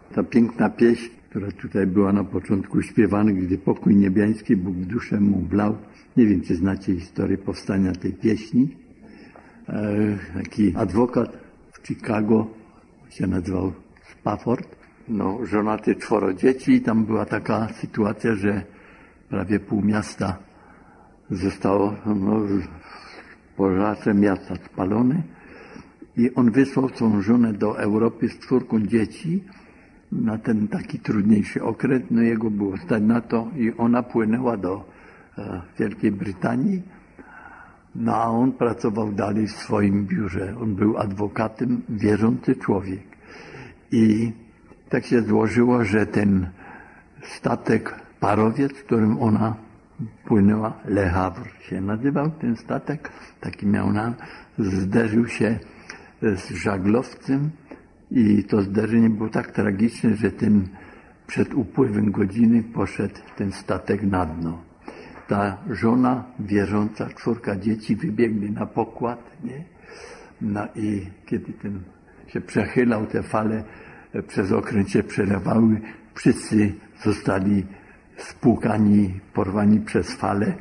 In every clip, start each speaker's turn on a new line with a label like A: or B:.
A: Ta piękna pieśń, która tutaj była na początku śpiewana, gdy pokój niebiański Bóg w duszę mu wlał. Nie wiem, czy znacie historię powstania tej pieśni. Taki adwokat w Chicago, się nazywał Spafford, żonaty 4 dzieci i tam była taka sytuacja, że prawie pół miasta zostało pożarze miasta spalone i on wysłał swoją żonę do Europy z 4 dzieci na ten taki trudniejszy okres. Jego było stać na to i ona płynęła do Wielkiej Brytanii. A on pracował dalej w swoim biurze. On był adwokatem, wierzący człowiek. I tak się złożyło, że ten statek, parowiec, którym ona płynęła, Le Havre się nazywał ten statek, taki miał zderzył się z żaglowcem i to zderzenie było tak tragiczne, że przed upływem godziny poszedł ten statek na dno. Ta żona wierząca, 4 dzieci wybiegli na pokład, nie? I kiedy się przechylał, te fale przez okręt się przelewały, wszyscy zostali spłukani, porwani przez fale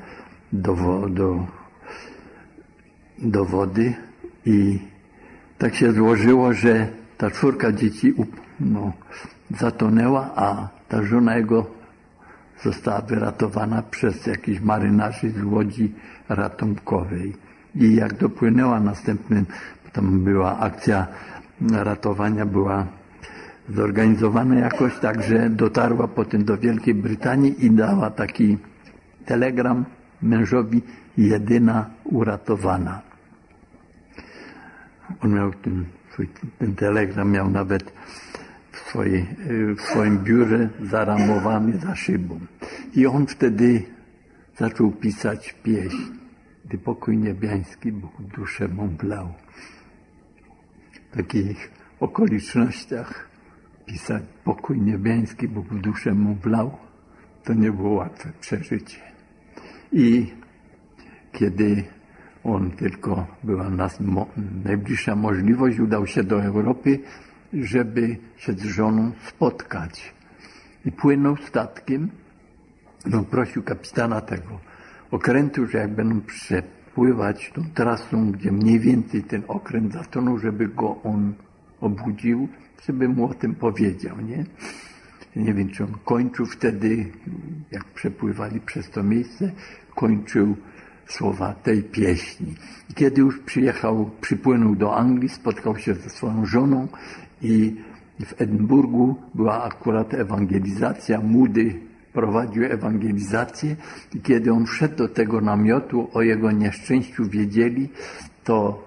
A: do wody i tak się złożyło, że ta 4 dzieci zatonęła, a ta żona jego została wyratowana przez jakichś marynarzy z łodzi ratunkowej. I jak dopłynęła następnym, tam była akcja ratowania, była zorganizowana jakoś tak, że dotarła potem do Wielkiej Brytanii i dała taki telegram mężowi: jedyna uratowana. On miał ten telegram miał nawet w swoim biurze zaramowany za szybą. I on wtedy zaczął pisać pieśń: gdy pokój niebiański Bóg w duszę mą wlał. W takich okolicznościach pisać pokój niebiański Bóg w duszę mą wlał, to nie było łatwe przeżycie. I kiedy on tylko była najbliższa możliwość, udał się do Europy, żeby się z żoną spotkać. I płynął statkiem. Prosił kapitana tego okrętu, że jak będą przepływać tą trasą, gdzie mniej więcej ten okręt zatonął, żeby go on obudził, żeby mu o tym powiedział, nie? Nie wiem, czy on kończył wtedy, jak przepływali przez to miejsce, kończył słowa tej pieśni. I kiedy już przypłynął do Anglii, spotkał się ze swoją żoną i w Edynburgu była akurat ewangelizacja. Moody prowadził ewangelizację i kiedy on wszedł do tego namiotu, o jego nieszczęściu wiedzieli, to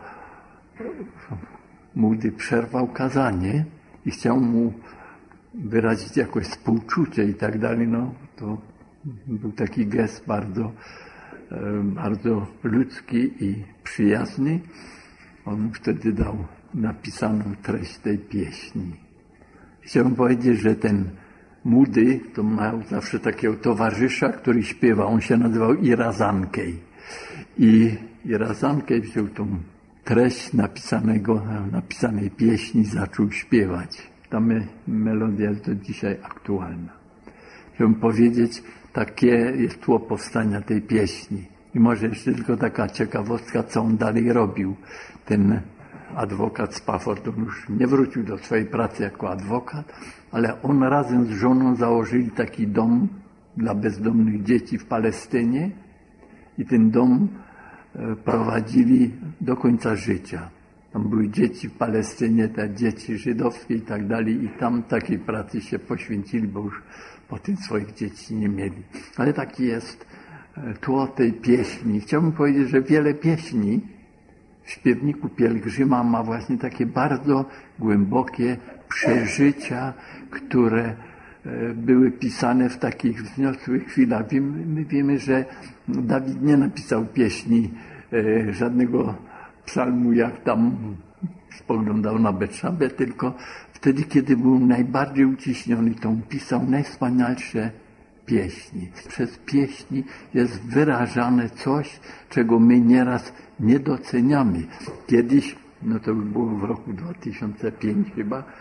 A: Moody przerwał kazanie i chciał mu wyrazić jakoś współczucie i tak dalej. To był taki gest bardzo ludzki i przyjazny. On mu wtedy dał napisaną treść tej pieśni. Chciałbym powiedzieć, że ten Moody to miał zawsze takiego towarzysza, który śpiewał. On się nazywał Irazankej. I Irazankej wziął tą treść napisanej pieśni, zaczął śpiewać. Ta melodia jest do dzisiaj aktualna. Chciałbym powiedzieć, takie jest tło powstania tej pieśni. I może jeszcze tylko taka ciekawostka, co on dalej robił. Ten adwokat Spafford, on już nie wrócił do swojej pracy jako adwokat, ale on razem z żoną założyli taki dom dla bezdomnych dzieci w Palestynie i ten dom prowadzili do końca życia. Tam były dzieci w Palestynie, te dzieci żydowskie i tak dalej i tam takiej pracy się poświęcili, bo już potem swoich dzieci nie mieli. Ale taki jest tło tej pieśni. Chciałbym powiedzieć, że wiele pieśni w śpiewniku Pielgrzyma ma właśnie takie bardzo głębokie przeżycia, które były pisane w takich wzniosłych chwilach. My wiemy, że Dawid nie napisał pieśni żadnego psalmu, jak tam spoglądał na Betszabę, tylko wtedy, kiedy był najbardziej uciśniony, to on pisał najwspanialsze pieśni. Przez pieśni jest wyrażane coś, czego my nieraz nie doceniamy. Kiedyś, to już było w roku 2005 chyba,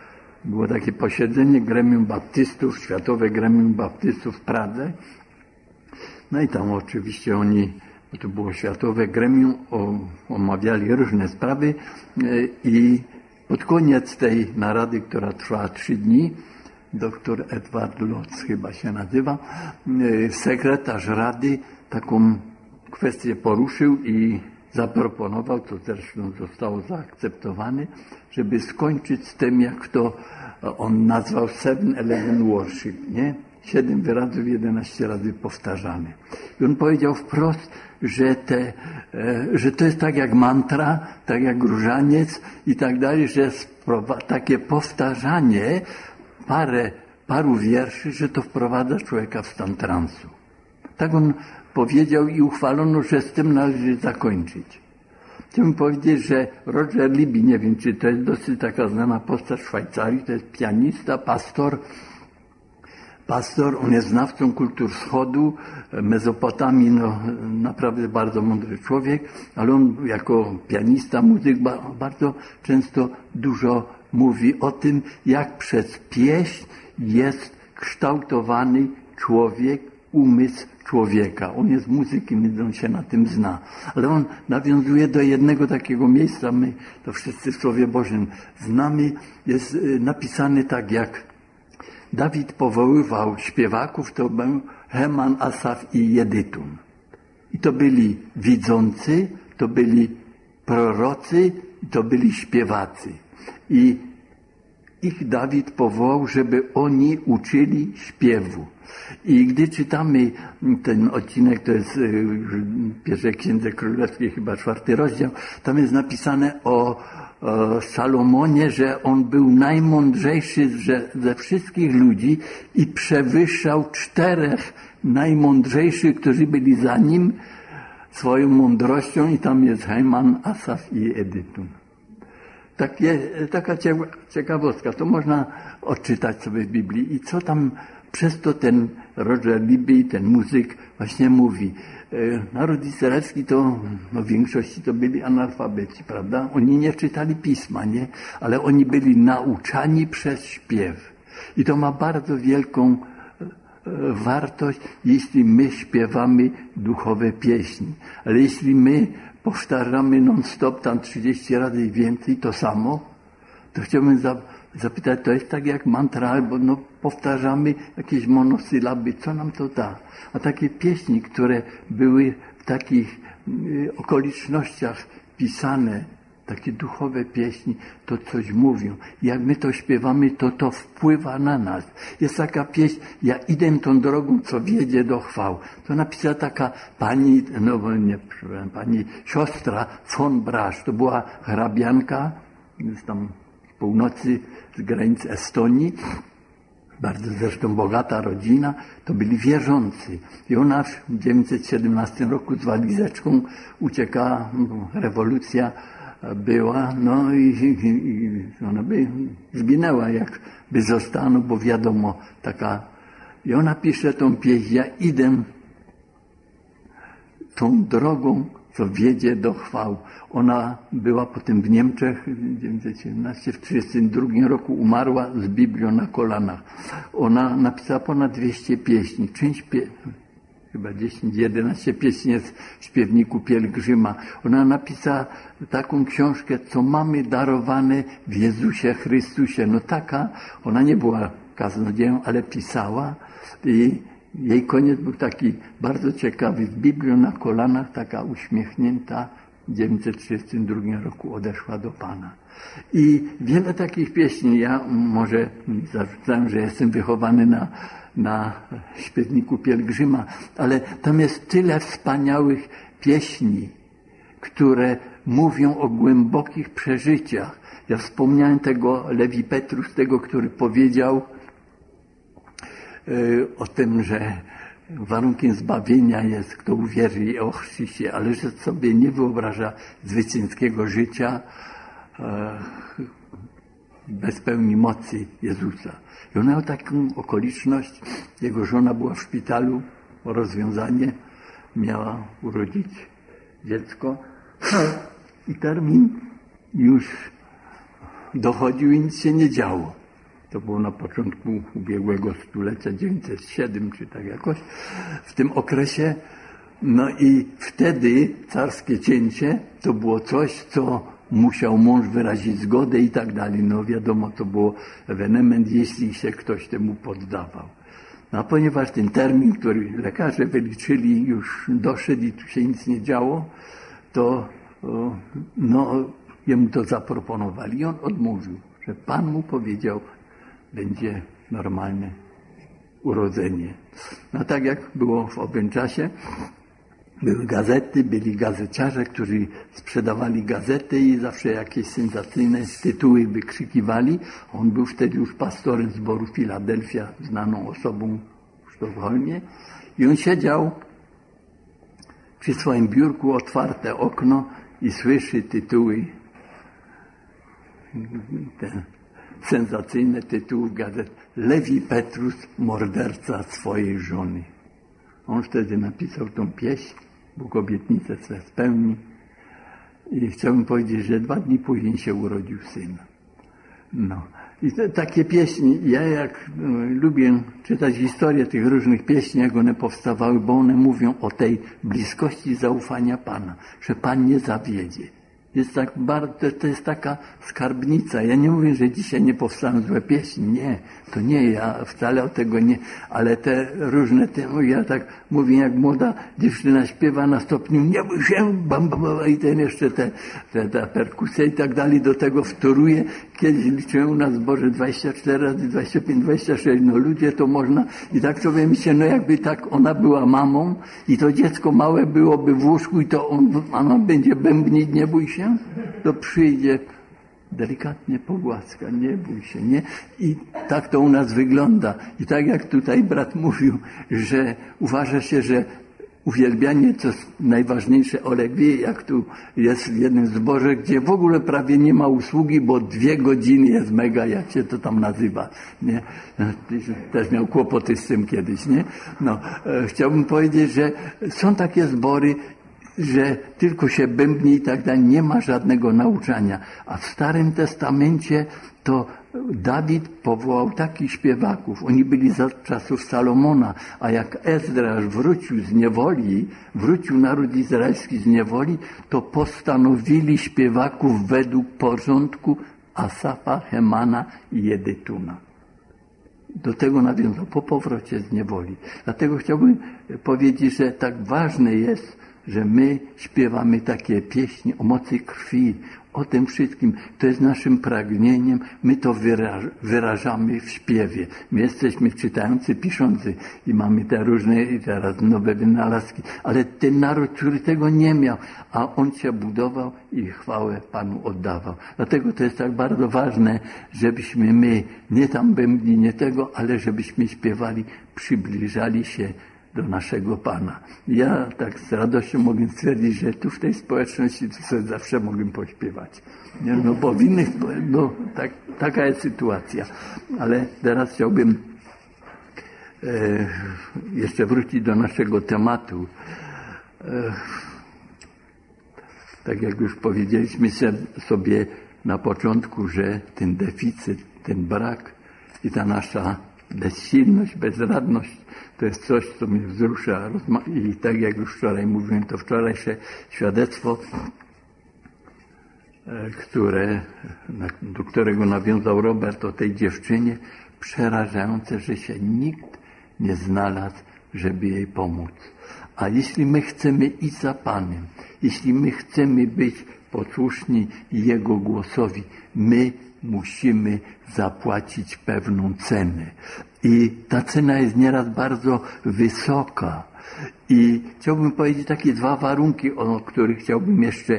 A: było takie posiedzenie gremium baptystów, Światowe Gremium Baptystów w Pradze. No i tam oczywiście oni, to było Światowe Gremium, omawiali różne sprawy i pod koniec tej narady, która trwała 3 dni, dr Edward Lotz chyba się nazywa, sekretarz Rady taką kwestię poruszył i zaproponował, co zresztą zostało zaakceptowane, żeby skończyć z tym, jak to on nazwał 7-11 worship, nie? 7 wyrazów 11 razy powtarzamy. I on powiedział wprost, że to jest tak jak mantra, tak jak różaniec i tak dalej, że takie powtarzanie paru wierszy, że to wprowadza człowieka w stan transu. Tak on powiedział i uchwalono, że z tym należy zakończyć. Chciałbym powiedzieć, że Roger Libby, nie wiem, czy to jest dosyć taka znana postać w Szwajcarii, to jest pianista, pastor, on jest znawcą kultur wschodu, Mezopotamii, no naprawdę bardzo mądry człowiek, ale on jako pianista, muzyk bardzo często dużo mówi o tym, jak przez pieśń jest kształtowany człowiek, umysł człowieka. On jest muzykiem, więc on się na tym zna. Ale on nawiązuje do jednego takiego miejsca, my to wszyscy w Słowie Bożym znamy, jest napisane tak jak Dawid powoływał śpiewaków, to był Heman, Asaf i Jedutun. I to byli widzący, to byli prorocy, i to byli śpiewacy. I ich Dawid powołał, żeby oni uczyli śpiewu. I gdy czytamy ten odcinek, to jest w pierwszej Księdze Królewskiej, chyba 4 rozdział, tam jest napisane o Salomonie, że on był najmądrzejszy ze wszystkich ludzi i przewyższał 4 najmądrzejszych, którzy byli za nim swoją mądrością i tam jest Heman, Asaf i Jedutun. Taka ciekawostka, to można odczytać sobie w Biblii i co tam przez to ten Roger Libby, ten muzyk właśnie mówi. Naród izraelski to w większości to byli analfabeci, prawda? Oni nie czytali pisma, nie? Ale oni byli nauczani przez śpiew. I to ma bardzo wielką wartość, jeśli my śpiewamy duchowe pieśni. Ale jeśli my powtarzamy non-stop tam 30 razy i więcej to samo, to chciałbym zapytać, to jest tak jak mantra, albo no powtarzamy jakieś monosylaby, co nam to da? A takie pieśni, które były w takich okolicznościach pisane, takie duchowe pieśni, to coś mówią. Jak my to śpiewamy, to wpływa na nas. Jest taka pieśń, ja idę tą drogą, co wiedzie do chwał. To napisała taka pani, pani siostra von Brasz. To była hrabianka, jest tam z północy, z granic Estonii. Bardzo zresztą bogata rodzina, to byli wierzący. I ona w 1917 roku z walizeczką uciekała, rewolucja była, no i ona by zginęła, jakby została, bo wiadomo, taka. I ona pisze tą pieśń, ja idę tą drogą, co wiedzie do chwał. Ona była potem w Niemczech, w 1917, w 1932 roku umarła z Biblią na kolanach. Ona napisała ponad 200 pieśni, chyba 10-11 pieśni jest w śpiewniku Pielgrzyma. Ona napisała taką książkę, co mamy darowane w Jezusie Chrystusie. No taka, ona nie była kaznodzieją, ale pisała i jej koniec był taki bardzo ciekawy. Z Biblią na kolanach, taka uśmiechnięta, w 1932 roku odeszła do Pana. I wiele takich pieśni, ja może zarzucałem, że jestem wychowany na śpiewniku Pielgrzyma, ale tam jest tyle wspaniałych pieśni, które mówią o głębokich przeżyciach. Ja wspomniałem tego Lewi Petrus, tego, który powiedział o tym, że warunkiem zbawienia jest, kto uwierzy i ochrzci się, ale że sobie nie wyobraża zwycięskiego życia bez pełni mocy Jezusa. I on miał taką okoliczność, jego żona była w szpitalu o rozwiązanie, miała urodzić dziecko i termin już dochodził i nic się nie działo. to było na początku ubiegłego stulecia, 907 czy tak jakoś, w tym okresie. No i wtedy carskie cięcie to było coś, co musiał mąż wyrazić zgodę i tak dalej. No wiadomo, to było ewenement, jeśli się ktoś temu poddawał. No a ponieważ ten termin, który lekarze wyliczyli, już doszedł i tu się nic nie działo, to no, jemu to zaproponowali i on odmówił, że Pan mu powiedział, będzie normalne urodzenie. No tak jak było w owym czasie, były gazety, byli gazeciarze, którzy sprzedawali gazety i zawsze jakieś sensacyjne tytuły wykrzykiwali. On był wtedy już pastorem zboru Filadelfia, znaną osobą w Sztokholmie. I on siedział przy swoim biurku, otwarte okno i słyszy tytuły, te sensacyjne tytuły gazet. Lewi Petrus, morderca swojej żony. On wtedy napisał tą pieśń, Bóg obietnicę swe spełni. I chciałbym powiedzieć, że 2 dni później się urodził syn. No. I takie pieśni, ja jak lubię czytać historię tych różnych pieśni, jak one powstawały, bo one mówią o tej bliskości zaufania Pana, że Pan nie zawiedzie. Jest tak bardzo, to jest taka skarbnica. Ja nie mówię, że dzisiaj nie powstaną złe pieśni. Nie, to nie, ja wcale o tego nie. Ale te różne temy, ja tak mówię, jak młoda dziewczyna śpiewa na stopniu, nie bój się, bam, bam, bam, i ten jeszcze ta perkusja i tak dalej do tego wtoruje. Kiedyś liczyłem u nas w zborze 24 razy 25, 26. No ludzie, to można. I tak sobie myślę, no jakby tak ona była mamą i to dziecko małe byłoby w łóżku i to mama będzie bębnić, nie bój się, to przyjdzie delikatnie pogłaska, nie bój się, nie? I tak to u nas wygląda. I tak jak tutaj brat mówił, że uważa się, że uwielbianie to jest najważniejsze. Olek wie, jak tu jest w jednym zborze, gdzie w ogóle prawie nie ma usługi, bo 2 godziny jest mega, jak się to tam nazywa, nie? Też miał kłopoty z tym kiedyś, nie? No, chciałbym powiedzieć, że są takie zbory, że tylko się bębni i tak dalej, nie ma żadnego nauczania. A w Starym Testamencie to Dawid powołał takich śpiewaków. Oni byli za czasów Salomona, a jak Ezdrasz wrócił z niewoli, wrócił naród izraelski z niewoli, to postanowili śpiewaków według porządku Asafa, Hemana i Jedutuna. Do tego nawiązał po powrocie z niewoli. Dlatego chciałbym powiedzieć, że tak ważne jest, że my śpiewamy takie pieśni o mocy krwi, o tym wszystkim. To jest naszym pragnieniem. My to wyrażamy w śpiewie. My jesteśmy czytający, piszący i mamy te różne teraz nowe wynalazki. Ale ten naród, który tego nie miał, a on się budował i chwałę Panu oddawał. Dlatego to jest tak bardzo ważne, żebyśmy my nie tam bębni, nie tego, ale żebyśmy śpiewali, przybliżali się do naszego Pana. Ja tak z radością mogę stwierdzić, że tu w tej społeczności tu sobie zawsze mogę pośpiewać. Nie? No bo w innych, no taka jest sytuacja. Ale teraz chciałbym jeszcze wrócić do naszego tematu. Tak jak już powiedzieliśmy sobie na początku, że ten deficyt, ten brak i ta nasza bezsilność, bezradność to jest coś, co mnie wzrusza. I tak jak już wczoraj mówiłem, to wczorajsze świadectwo, do którego nawiązał Robert o tej dziewczynie, przerażające, że się nikt nie znalazł, żeby jej pomóc. A jeśli my chcemy iść za Panem, jeśli my chcemy być posłuszni Jego głosowi, my musimy zapłacić pewną cenę. I ta cena jest nieraz bardzo wysoka. I chciałbym powiedzieć takie 2 warunki, o których chciałbym jeszcze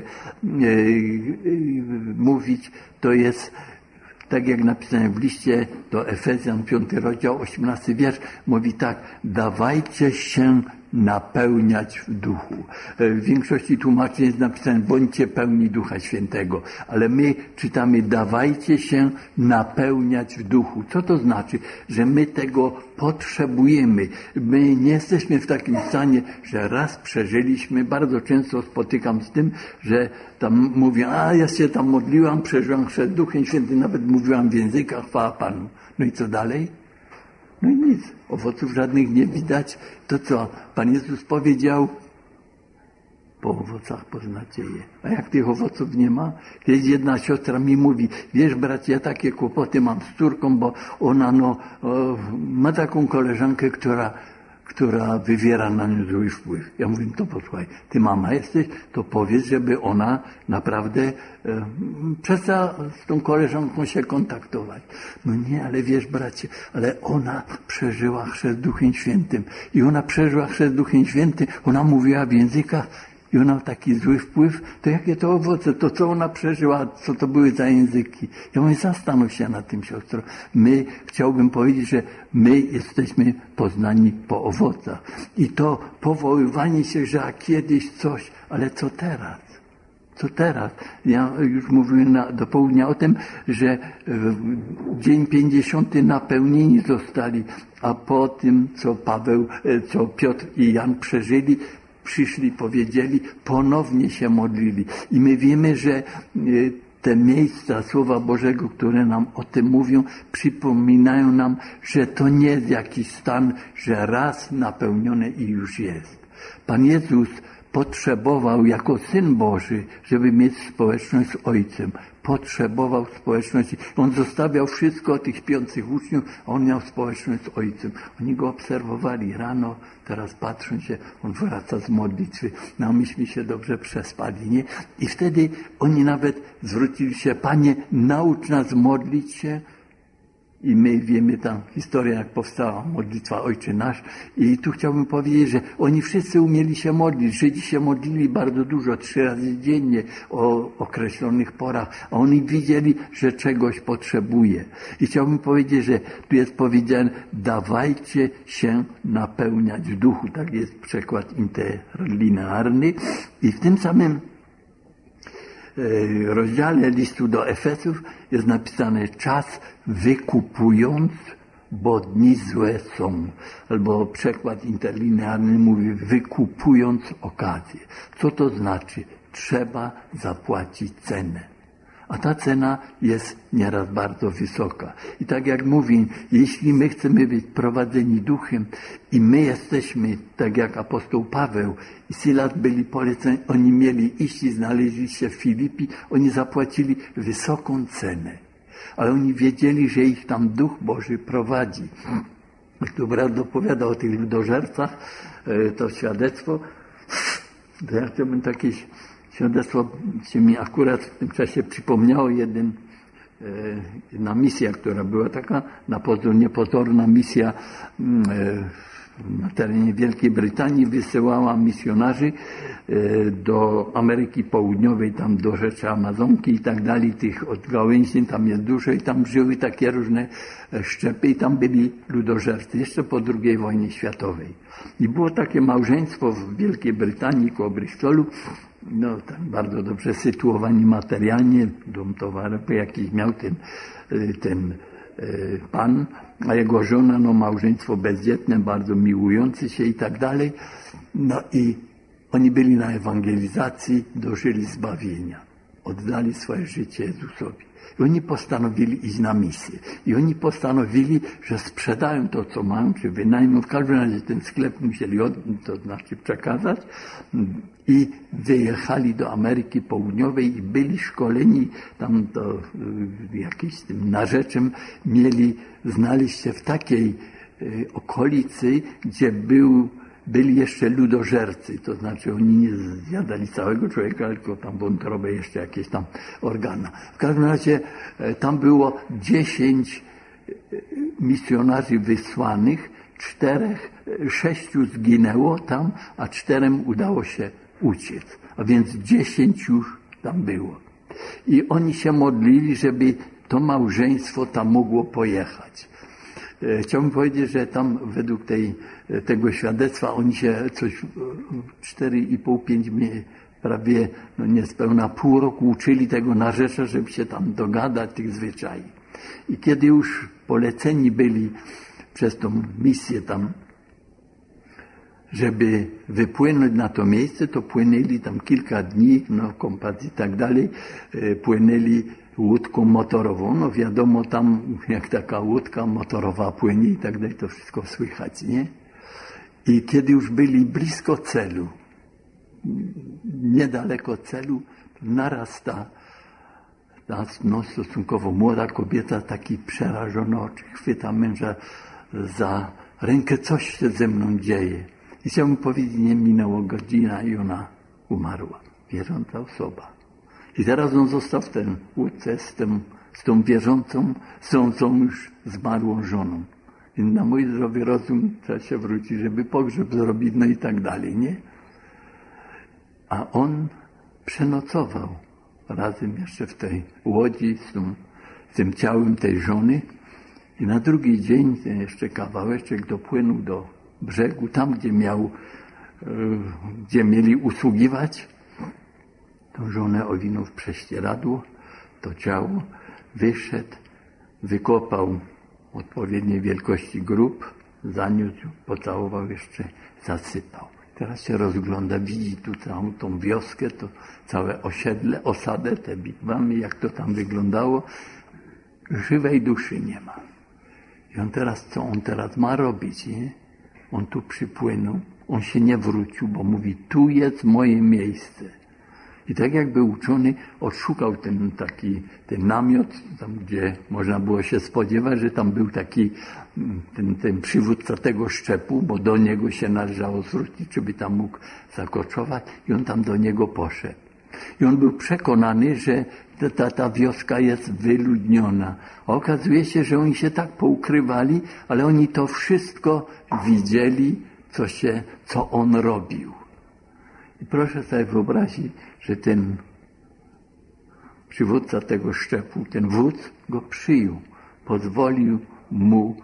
A: mówić. To jest, tak jak napisane w liście do Efezjan, 5 rozdział, 18 wiersz, mówi tak: dawajcie się napełniać w duchu. W większości tłumaczeń jest napisane bądźcie pełni Ducha Świętego, ale my czytamy dawajcie się napełniać w duchu. Co to znaczy? Że my tego potrzebujemy. My nie jesteśmy w takim stanie, że raz przeżyliśmy, bardzo często spotykam z tym, że tam mówię, ja się tam modliłam, przeżyłam chrzest Duchem Świętym, nawet mówiłam w językach, chwała Panu. No i co dalej? No i nic, owoców żadnych nie widać. To co Pan Jezus powiedział, po owocach poznacie je. A jak tych owoców nie ma? Kiedyś jedna siostra mi mówi, wiesz bracie, ja takie kłopoty mam z córką, bo ona ma taką koleżankę, która wywiera na nią zły wpływ. Ja mówię, to posłuchaj, ty mama jesteś, to powiedz, żeby ona naprawdę przestała z tą koleżanką się kontaktować. No nie, ale wiesz bracie, ale ona przeżyła chrzest Duchem Świętym. I ona przeżyła chrzest Duchem Świętym, ona mówiła w językach i ona ma taki zły wpływ, to jakie to owoce, to co ona przeżyła, co to były za języki. Ja mówię, zastanów się nad tym, siostro. Chciałbym powiedzieć, że my jesteśmy poznani po owocach. I to powoływanie się, że kiedyś coś, ale co teraz? Co teraz? Ja już mówiłem do południa o tym, że dzień 50 napełnieni zostali, a po tym, co Piotr i Jan przeżyli, przyszli, powiedzieli, ponownie się modlili. I my wiemy, że te miejsca Słowa Bożego, które nam o tym mówią, przypominają nam, że to nie jest jakiś stan, że raz napełnione i już jest. Pan Jezus potrzebował jako Syn Boży, żeby mieć społeczność z Ojcem. Potrzebował społeczności. On zostawiał wszystko tych śpiących uczniów, a on miał społeczność z Ojcem. Oni go obserwowali rano, teraz patrzą się, on wraca z modlitwy. No myśmy się dobrze przespali, nie? I wtedy oni nawet zwrócili się, Panie, naucz nas modlić się. I my wiemy tam historię, jak powstała modlitwa Ojcze Nasz. I tu chciałbym powiedzieć, że oni wszyscy umieli się modlić. Żydzi się modlili bardzo dużo, 3 razy dziennie o określonych porach. A oni widzieli, że czegoś potrzebuje. I chciałbym powiedzieć, że tu jest powiedziane, dawajcie się napełniać w duchu. Tak jest przekład interlinearny. I w tym samym rozdziale listu do Efesów jest napisane czas wykupując, bo dni złe są. Albo przekład interlinearny mówi wykupując okazję. Co to znaczy? Trzeba zapłacić cenę. A ta cena jest nieraz bardzo wysoka. I tak jak mówię, jeśli my chcemy być prowadzeni duchem i my jesteśmy, tak jak apostoł Paweł i Silas byli poleceni, oni mieli iść i znaleźli się w Filipi, oni zapłacili wysoką cenę. Ale oni wiedzieli, że ich tam Duch Boży prowadzi. Tu brat dopowiada o tych ludożercach, to świadectwo. To ja chciałbym takie świadectwo się mi akurat w tym czasie przypomniało jedna misja, która była taka na pozór niepozorna misja na terenie Wielkiej Brytanii, wysyłała misjonarzy do Ameryki Południowej, tam do rzeczy Amazonki i tak dalej, tych odgałęzień tam jest dużo i tam żyły takie różne szczepy i tam byli ludożercy, jeszcze po II wojnie światowej. I było takie małżeństwo w Wielkiej Brytanii koło Bristolu, no tam bardzo dobrze sytuowani materialnie, dom towarowy jakiś miał ten pan, a jego żona, no małżeństwo bezdzietne, bardzo miłujący się i tak dalej. No i oni byli na ewangelizacji, dożyli zbawienia, oddali swoje życie Jezusowi. I oni postanowili iść na misję. I oni postanowili, że sprzedają to, co mają, czy wynajmą. W każdym razie ten sklep musieli to znaczy przekazać. I wyjechali do Ameryki Południowej i byli szkoleni tam do jakimś tym narzeczem. Mieli znaleźć się w takiej okolicy, gdzie byli jeszcze ludożercy, to znaczy oni nie zjadali całego człowieka, tylko tam wątrobę, jeszcze jakieś tam organa. W każdym razie tam było 10 misjonarzy wysłanych, 6 zginęło tam, a 4 udało się uciec. A więc 10 już tam było. I oni się modlili, żeby to małżeństwo tam mogło pojechać. Chciałbym powiedzieć, że tam według tego świadectwa oni się coś 4,5-5 prawie niespełna pół roku uczyli tego narzecza, żeby się tam dogadać tych zwyczajów. I kiedy już poleceni byli przez tą misję tam, żeby wypłynąć na to miejsce, to płynęli tam kilka dni, kompas i tak dalej, płynęli łódką motorową. No wiadomo, tam jak taka łódka motorowa płynie i tak dalej, to wszystko słychać, nie? I kiedy już byli blisko celu, niedaleko celu, naraz ta stosunkowo młoda kobieta, taki przerażony oczy, chwyta męża za rękę, coś się ze mną dzieje. I chciałbym powiedzieć, nie minęło godzina i ona umarła. Wierząca osoba. I teraz on został w tej łódce z tą wierzącą, z tą już zmarłą żoną. I na mój zdrowy rozum trzeba się wrócić, żeby pogrzeb zrobić, no i tak dalej, nie? A on przenocował razem jeszcze w tej łodzi z tym ciałem tej żony i na drugi dzień jeszcze kawałeczek dopłynął do brzegu, tam gdzie mieli usługiwać. Tą żonę owinął w prześcieradło, to ciało, wyszedł, wykopał odpowiedniej wielkości grób, zaniósł, pocałował jeszcze, zasypał. Teraz się rozgląda, widzi tu całą tą wioskę, to całe osiedle, osadę, te wigwamy, jak to tam wyglądało. Żywej duszy nie ma. I on teraz, co on teraz ma robić, nie? On tu przypłynął, on się nie wrócił, bo mówi, tu jest moje miejsce. I tak jakby uczony odszukał ten namiot, tam gdzie można było się spodziewać, że tam był taki ten przywódca tego szczepu, bo do niego się należało zwrócić, czy by tam mógł zakoczować, i on tam do niego poszedł. I on był przekonany, że ta wioska jest wyludniona. A okazuje się, że oni się tak poukrywali, ale oni to wszystko widzieli, co on robił. I proszę sobie wyobrazić, że ten przywódca tego szczepu, ten wódz go przyjął, pozwolił mu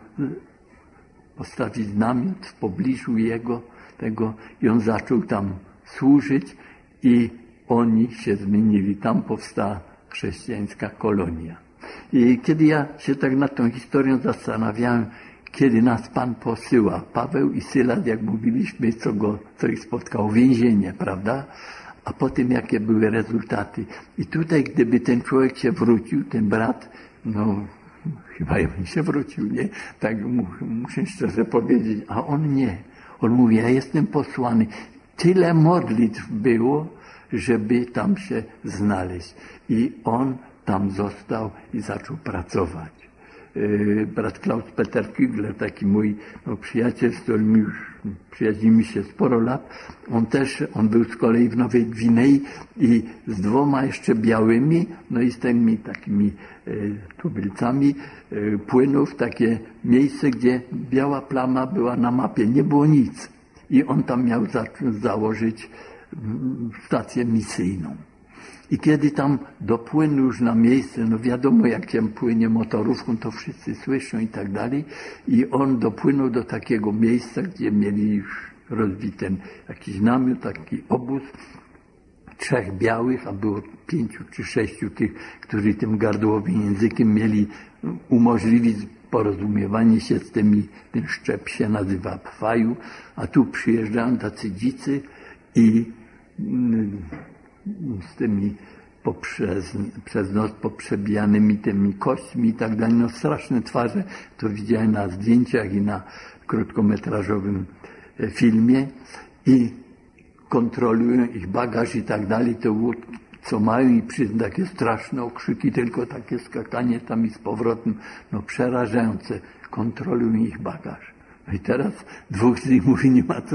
A: postawić namiot w pobliżu tego i on zaczął tam służyć i oni się zmienili. Tam powstała chrześcijańska kolonia. I kiedy ja się tak nad tą historią zastanawiałem, kiedy nas Pan posyła, Paweł i Sylas, jak mówiliśmy, co ich spotkało, więzienie, prawda? A potem jakie były rezultaty. I tutaj, gdyby ten człowiek się wrócił, ten brat, chyba on się wrócił, nie? Tak muszę szczerze powiedzieć, a on nie. On mówi, ja jestem posłany. Tyle modlitw było, żeby tam się znaleźć. I on tam został i zaczął pracować. Brat Klaus Peter Kügler, taki mój przyjaciel, z którym już przyjaźnimy się sporo lat, on był z kolei w Nowej Gwinei i z 2 jeszcze białymi, i z tymi takimi tubylcami płynął w takie miejsce, gdzie biała plama była na mapie, nie było nic. I on tam miał założyć stację misyjną. I kiedy tam dopłynął już na miejsce, wiadomo, jak się płynie motorówką, to wszyscy słyszą i tak dalej. I on dopłynął do takiego miejsca, gdzie mieli już rozbity jakiś namiot, taki obóz, 3 białych, a było 5 czy 6 tych, którzy tym gardłowym językiem mieli umożliwić porozumiewanie się z ten szczep się nazywa Pfaju, a tu przyjeżdżają tacy dzicy i z tymi przez noc poprzebijanymi tymi kośćmi i tak dalej, straszne twarze, to widziałem na zdjęciach i na krótkometrażowym filmie i kontrolują ich bagaż i tak dalej, to co mają i przyjdą takie straszne okrzyki, tylko takie skakanie tam i z powrotem, przerażające, kontrolują ich bagaż. I teraz 2 z nich mówi, nie ma co,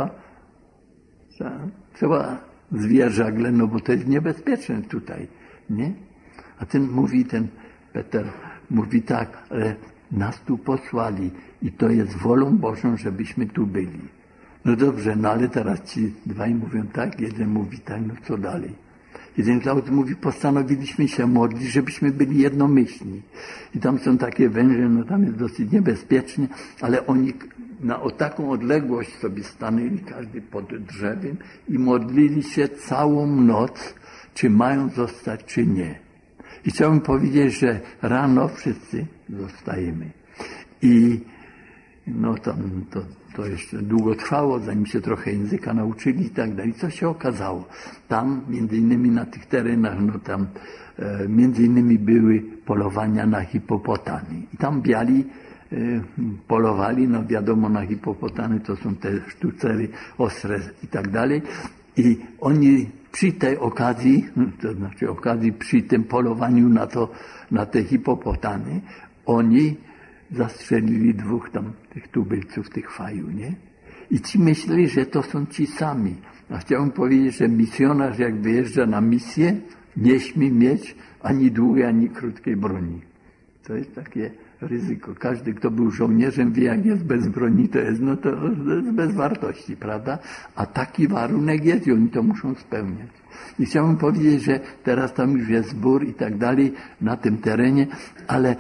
A: trzeba zwijać żagle, bo to jest niebezpieczne tutaj, nie? A ten Peter mówi tak, ale nas tu posłali i to jest wolą Bożą, żebyśmy tu byli. Dobrze, ale teraz ci 2 mówią tak, jeden mówi tak, co dalej? I ten Klaus mówi, postanowiliśmy się modlić, żebyśmy byli jednomyślni. I tam są takie węże, no tam jest dosyć niebezpiecznie, ale oni o taką odległość sobie stanęli, każdy pod drzewem i modlili się całą noc, czy mają zostać, czy nie. I chciałbym powiedzieć, że rano wszyscy zostajemy. I no to jeszcze długo trwało, zanim się trochę języka nauczyli i tak dalej. Co się okazało? Tam, między innymi na tych terenach, no tam między innymi były polowania na hipopotamy. I tam biali polowali, no wiadomo, na hipopotamy to są te sztucery ostre i tak dalej. I oni przy tej okazji, to znaczy przy tym polowaniu na te hipopotamy, oni zastrzelili 2 tam tych tubylców, tych faju, nie? I ci myśleli, że to są ci sami. A chciałbym powiedzieć, że misjonarz jak wyjeżdża na misję, nie śmie mieć ani długiej, ani krótkiej broni. To jest takie ryzyko. Każdy, kto był żołnierzem, wie, jak jest bez broni, to jest bez wartości, prawda? A taki warunek jest i oni to muszą spełniać. I chciałbym powiedzieć, że teraz tam już jest zbór i tak dalej na tym terenie, ale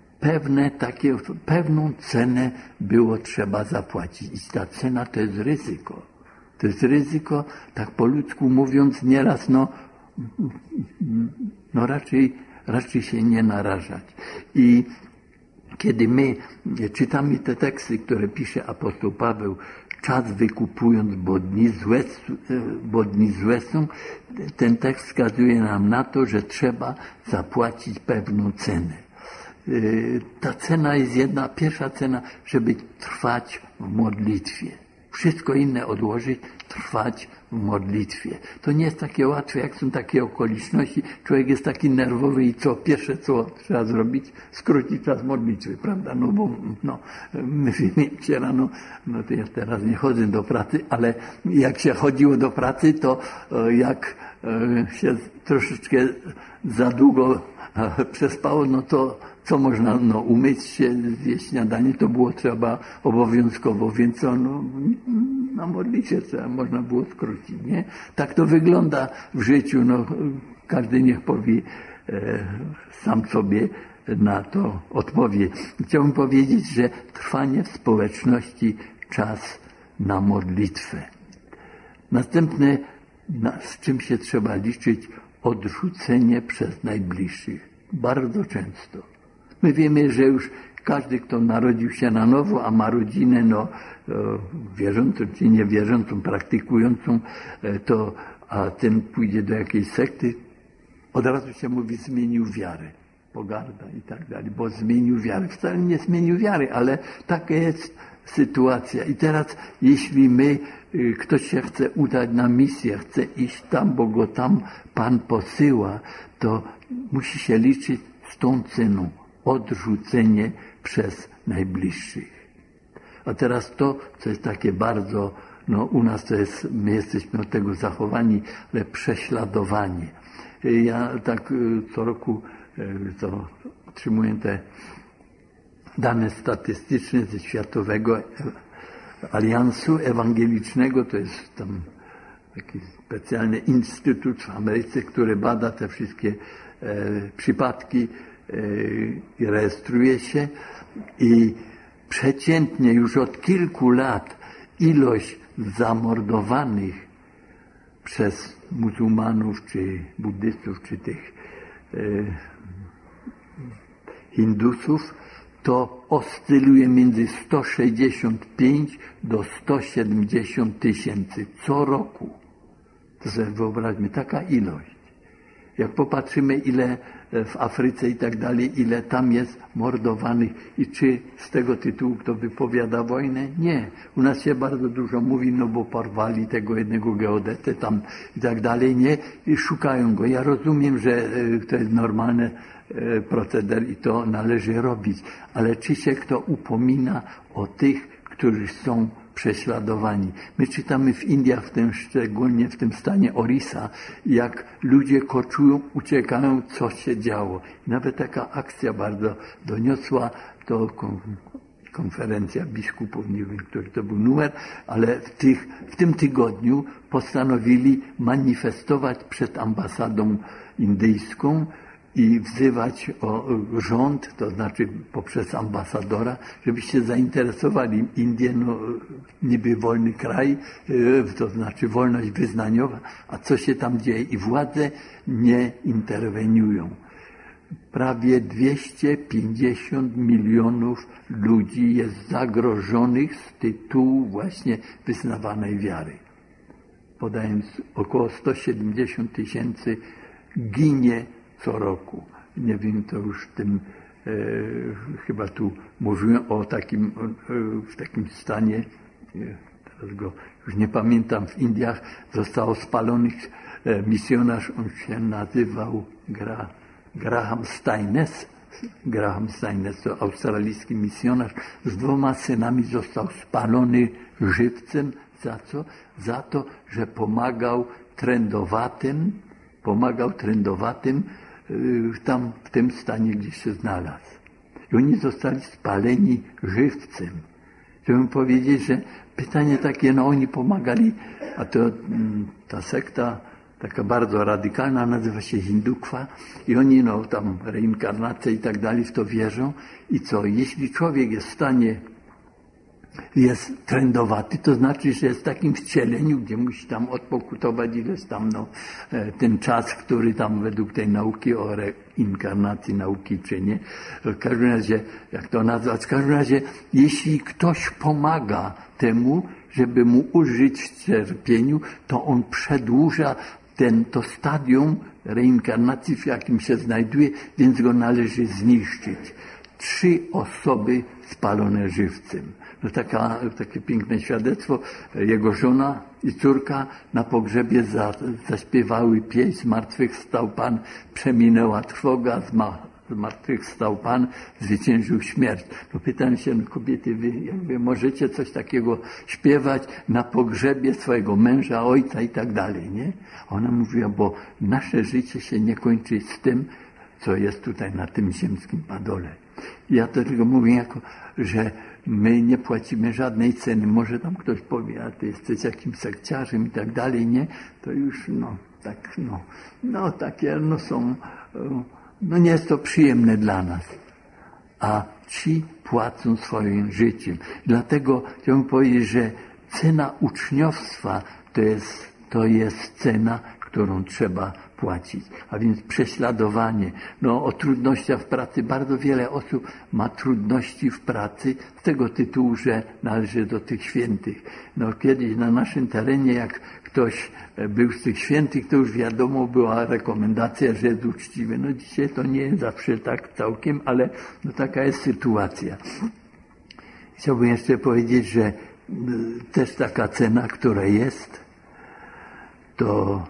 A: pewną cenę było trzeba zapłacić. I ta cena to jest ryzyko. To jest ryzyko, tak po ludzku mówiąc, nieraz raczej się nie narażać. I kiedy my czytamy te teksty, które pisze apostoł Paweł, czas wykupując, bo dni złe są, ten tekst wskazuje nam na to, że trzeba zapłacić pewną cenę. Ta cena jest jedna, pierwsza cena, żeby trwać w modlitwie. Wszystko inne odłożyć, trwać w modlitwie. To nie jest takie łatwe, jak są takie okoliczności. Człowiek jest taki nerwowy i pierwsze co trzeba zrobić, skrócić czas modlitwy, prawda? No bo my w Niemczech rano, to ja teraz nie chodzę do pracy, ale jak się chodziło do pracy, to jak się troszeczkę za długo przespało, no to co można, umyć się, zjeść śniadanie, to było trzeba obowiązkowo, więc na modlitwie można było skrócić, nie? Tak to wygląda w życiu, każdy niech powie sam sobie na to odpowie. Chciałbym powiedzieć, że trwanie w społeczności, czas na modlitwę. Następne, z czym się trzeba liczyć, odrzucenie przez najbliższych. Bardzo często. My wiemy, że już każdy, kto narodził się na nowo, a ma rodzinę, wierzącą czy niewierzącą, praktykującą, a ten pójdzie do jakiejś sekty, od razu się mówi, zmienił wiarę. Pogarda i tak dalej, bo zmienił wiarę. Wcale nie zmienił wiary, ale taka jest sytuacja. I teraz, jeśli ktoś się chce udać na misję, chce iść tam, bo go tam Pan posyła, to musi się liczyć z tą ceną. Odrzucenie przez najbliższych. A teraz to, co jest takie bardzo, u nas to jest, my jesteśmy od tego zachowani, ale prześladowanie. Ja tak co roku to otrzymuję te dane statystyczne ze Światowego Aliansu Ewangelicznego, to jest tam taki specjalny instytut w Ameryce, który bada te wszystkie przypadki i rejestruje się i przeciętnie już od kilku lat ilość zamordowanych przez muzułmanów, czy buddystów, czy tych Hindusów, to oscyluje między 165 do 170 tysięcy co roku. To sobie wyobraźmy, taka ilość. Jak popatrzymy, ile w Afryce i tak dalej, ile tam jest mordowanych i czy z tego tytułu kto wypowiada wojnę? Nie. U nas się bardzo dużo mówi, bo porwali tego jednego geodetę tam i tak dalej, nie? I szukają go. Ja rozumiem, że to jest normalny proceder i to należy robić, ale czy się kto upomina o tych, którzy są prześladowani. My czytamy w Indiach, szczególnie w tym stanie Orissa, jak ludzie koczują, uciekają, co się działo. Nawet taka akcja bardzo doniosła do konferencja biskupów, nie wiem, który to był numer, ale w tym tygodniu postanowili manifestować przed ambasadą indyjską i wzywać rząd, to znaczy poprzez ambasadora, żeby się zainteresowali. Indie, niby wolny kraj, to znaczy wolność wyznaniowa, a co się tam dzieje? I władze nie interweniują. Prawie 250 milionów ludzi jest zagrożonych z tytułu właśnie wyznawanej wiary. Podając, około 170 000 ginie co roku. Nie wiem, to już chyba tu mówiłem o w takim stanie, teraz go już nie pamiętam, w Indiach został spalony misjonarz, on się nazywał Graham Staines, to australijski misjonarz, z 2 synami został spalony żywcem. Za co? Za to, że pomagał trędowatym tam w tym stanie, gdzie się znalazł. I oni zostali spaleni żywcem. Chciałbym powiedzieć, że pytanie takie, oni pomagali, a to ta sekta taka bardzo radykalna, nazywa się Hindukwa i oni tam reinkarnację i tak dalej w to wierzą. I co? Jeśli człowiek jest w stanie, jest trędowaty, to znaczy, że jest w takim wcieleniu, gdzie musi tam odpokutować ileś tam ten czas, który tam według tej nauki o reinkarnacji nauki czyni. W każdym razie, jak to nazwać? W każdym razie, jeśli ktoś pomaga temu, żeby mu ulżyć w cierpieniu, to on przedłuża to stadium reinkarnacji, w jakim się znajduje, więc go należy zniszczyć. 3 osoby spalone żywcem. Takie piękne świadectwo. Jego żona i córka na pogrzebie zaśpiewały pieśń Zmartwychwstał Pan, przeminęła trwoga, zmartwychwstał Pan, zwyciężył śmierć. Pytam się, kobiety, wy możecie coś takiego śpiewać na pogrzebie swojego męża, ojca i tak dalej, nie? Ona mówiła, bo nasze życie się nie kończy z tym, co jest tutaj na tym ziemskim padole. Ja to tylko mówię, że my nie płacimy żadnej ceny. Może tam ktoś powie, a ty jesteś jakimś sekciarzem i tak dalej, nie? To już, takie, są, nie jest to przyjemne dla nas. A ci płacą swoim życiem. Dlatego chciałbym powiedzieć, że cena uczniostwa to jest cena, którą trzeba płacić. A więc prześladowanie. O trudnościach w pracy. Bardzo wiele osób ma trudności w pracy z tego tytułu, że należy do tych świętych. Kiedyś na naszym terenie, jak ktoś był z tych świętych, to już wiadomo, była rekomendacja, że jest uczciwy. Dzisiaj to nie jest zawsze tak całkiem, ale taka jest sytuacja. Chciałbym jeszcze powiedzieć, że też taka cena, która jest, to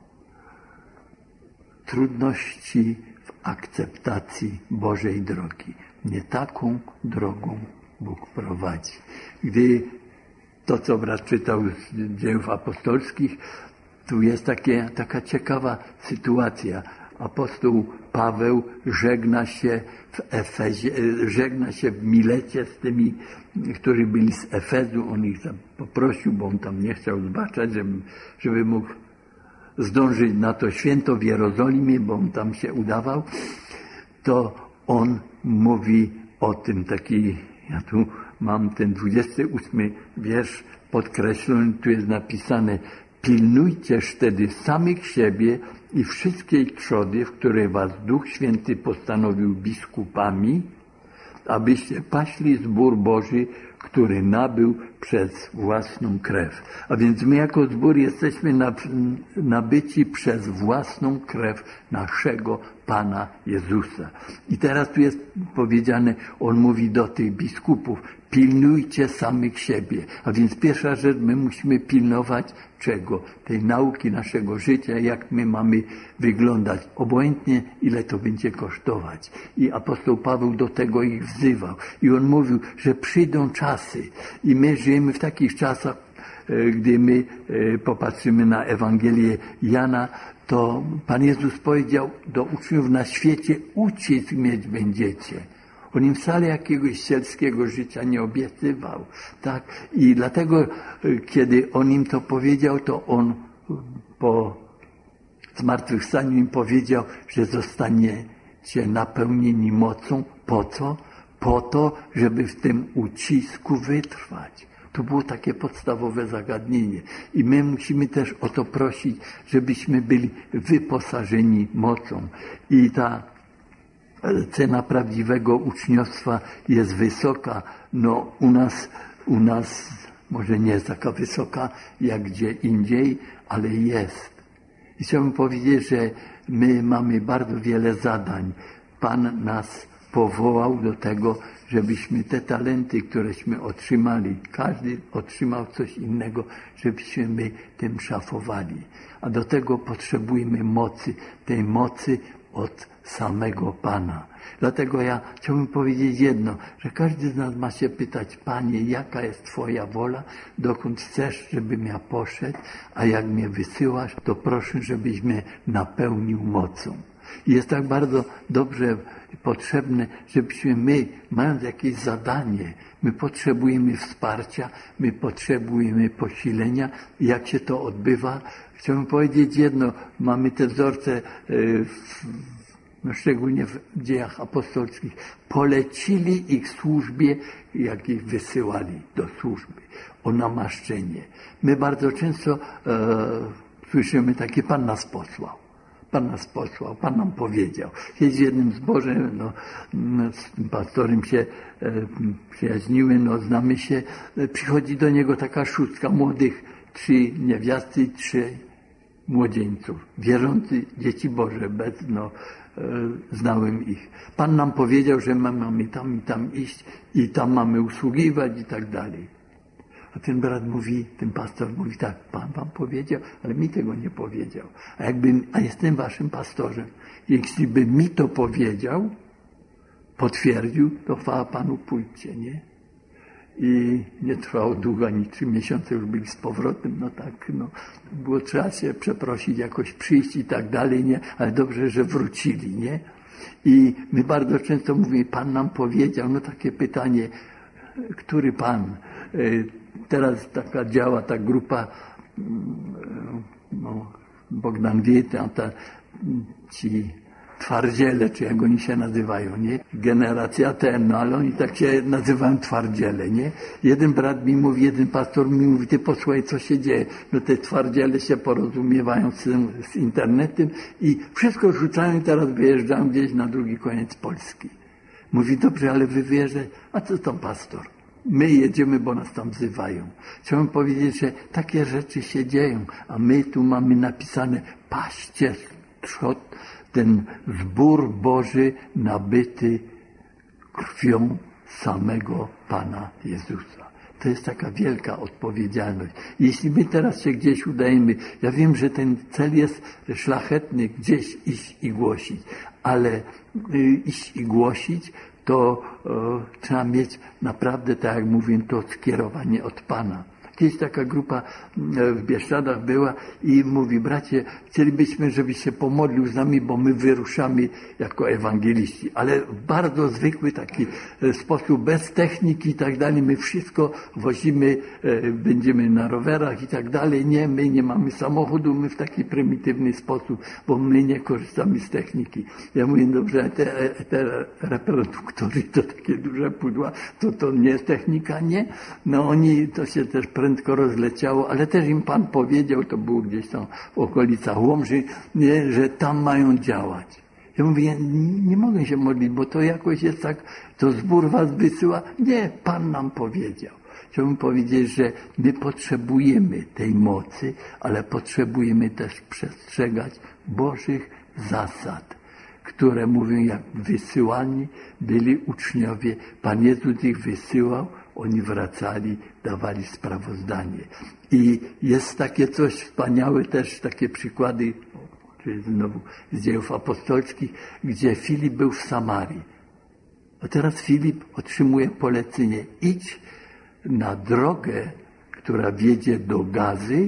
A: trudności w akceptacji Bożej drogi. Nie taką drogą Bóg prowadzi. Gdy to, co brat czytał z Dziejów Apostolskich, tu jest taka ciekawa sytuacja. Apostoł Paweł żegna się w Efezie, żegna się w Milecie z tymi, którzy byli z Efezu. On ich poprosił, bo on tam nie chciał zbaczać, żeby mógł zdążyć na to święto w Jerozolimie, bo on tam się udawał. To on mówi o tym, ja tu mam ten 28 wiersz podkreślony, tu jest napisane: pilnujcież wtedy samych siebie i wszystkiej trzody, w której was Duch Święty postanowił biskupami, abyście paśli zbór Boży, który nabył przez własną krew. A więc my jako zbór jesteśmy nabyci przez własną krew naszego Pana Jezusa. I teraz tu jest powiedziane, on mówi do tych biskupów: pilnujcie samych siebie. A więc pierwsza rzecz, my musimy pilnować czego? Tej nauki naszego życia, jak my mamy wyglądać. Obojętnie, ile to będzie kosztować. I apostoł Paweł do tego ich wzywał. I on mówił, że przyjdą czasy. I my żyjemy w takich czasach, gdy my popatrzymy na Ewangelię Jana, to Pan Jezus powiedział do uczniów: na świecie ucisk mieć będziecie. On im wcale jakiegoś sielskiego życia nie obiecywał. Tak? I dlatego, kiedy on im to powiedział, to on po zmartwychwstaniu im powiedział, że zostaniecie napełnieni mocą. Po co? Po to, żeby w tym ucisku wytrwać. To było takie podstawowe zagadnienie. I my musimy też o to prosić, żebyśmy byli wyposażeni mocą. I ta cena prawdziwego uczniostwa jest wysoka. No u nas może nie jest taka wysoka jak gdzie indziej, ale jest. I chciałbym powiedzieć, że my mamy bardzo wiele zadań. Pan nas powołał do tego, żebyśmy te talenty, któreśmy otrzymali, każdy otrzymał coś innego, żebyśmy my tym szafowali. A do tego potrzebujemy mocy, tej mocy od samego Pana. Dlatego ja chciałbym powiedzieć jedno, że każdy z nas ma się pytać: Panie, jaka jest Twoja wola, dokąd chcesz, żebym ja poszedł, a jak mnie wysyłasz, to proszę, żebyś mnie napełnił mocą. I jest tak bardzo dobrze potrzebne, żebyśmy my, mając jakieś zadanie, my potrzebujemy wsparcia, my potrzebujemy posilenia. Jak się to odbywa? Chciałbym powiedzieć jedno, mamy te wzorce, szczególnie w dziejach apostolskich, polecili ich służbie, jak ich wysyłali do służby, o namaszczenie. My bardzo często słyszymy takie: Pan nas posłał. Pan nas posłał, Pan nam powiedział. Kiedyś w jednym zborze, z tym pastorem się przyjaźniły, znamy się, przychodzi do niego taka szóstka młodych, 3 niewiasty i 3 młodzieńców. Wierzący dzieci Boże, znałem ich. Pan nam powiedział, że my mamy tam i tam iść i tam mamy usługiwać i tak dalej. A ten brat mówi, ten pastor mówi tak: Pan wam powiedział, ale mi tego nie powiedział. A jestem waszym pastorem. Jeśli by mi to powiedział, potwierdził, to chwała Panu, pójdźcie, nie? I nie trwało długo, ani 3 miesiące już byli z powrotem, było trzeba się przeprosić, jakoś przyjść i tak dalej, nie? Ale dobrze, że wrócili, nie? I my bardzo często mówimy: Pan nam powiedział, takie pytanie, który Pan? Teraz taka działa ta grupa, Bogdan wie, ci twardziele, czy jak oni się nazywają, nie? Generacja ten, ale oni tak się nazywają twardziele, nie? Jeden brat mi mówi, jeden pastor mi mówi: ty posłuchaj, co się dzieje. Te twardziele się porozumiewają z internetem i wszystko rzucają i teraz wyjeżdżają gdzieś na drugi koniec Polski. Mówi: dobrze, ale wy wiecie, a co tam pastor? My jedziemy, bo nas tam wzywają. Chciałem powiedzieć, że takie rzeczy się dzieją, a my tu mamy napisane: paście trzot, ten zbór Boży nabyty krwią samego Pana Jezusa. To jest taka wielka odpowiedzialność. Jeśli my teraz się gdzieś udajemy, ja wiem, że ten cel jest szlachetny, gdzieś iść i głosić, ale iść i głosić, to trzeba mieć naprawdę, tak jak mówię, to skierowanie od Pana. Kiedyś taka grupa w Bieszczadach była i mówi: bracie, chcielibyśmy, żebyś się pomodlił z nami, bo my wyruszamy jako ewangeliści. Ale w bardzo zwykły taki sposób, bez techniki i tak dalej. My wszystko wozimy, będziemy na rowerach i tak dalej. Nie, my nie mamy samochodu, my w taki prymitywny sposób, bo my nie korzystamy z techniki. Ja mówię: dobrze, te reproduktory to takie duże pudła, to nie jest technika, nie? Oni, to się też prędko rozleciało, ale też im Pan powiedział, to było gdzieś tam w okolicach Łomży, nie, że tam mają działać. Ja mówię: nie mogę się modlić, bo to jakoś jest tak, to zbór was wysyła. Nie, Pan nam powiedział. Chciałbym powiedzieć, że my potrzebujemy tej mocy, ale potrzebujemy też przestrzegać Bożych zasad, które mówią, jak wysyłani byli uczniowie. Pan Jezus ich wysyłał, oni wracali, dawali sprawozdanie. I jest takie coś wspaniałe, też takie przykłady, czyli znowu z dziejów apostolskich, gdzie Filip był w Samarii. A teraz Filip otrzymuje polecenie: idź na drogę, która wiedzie do Gazy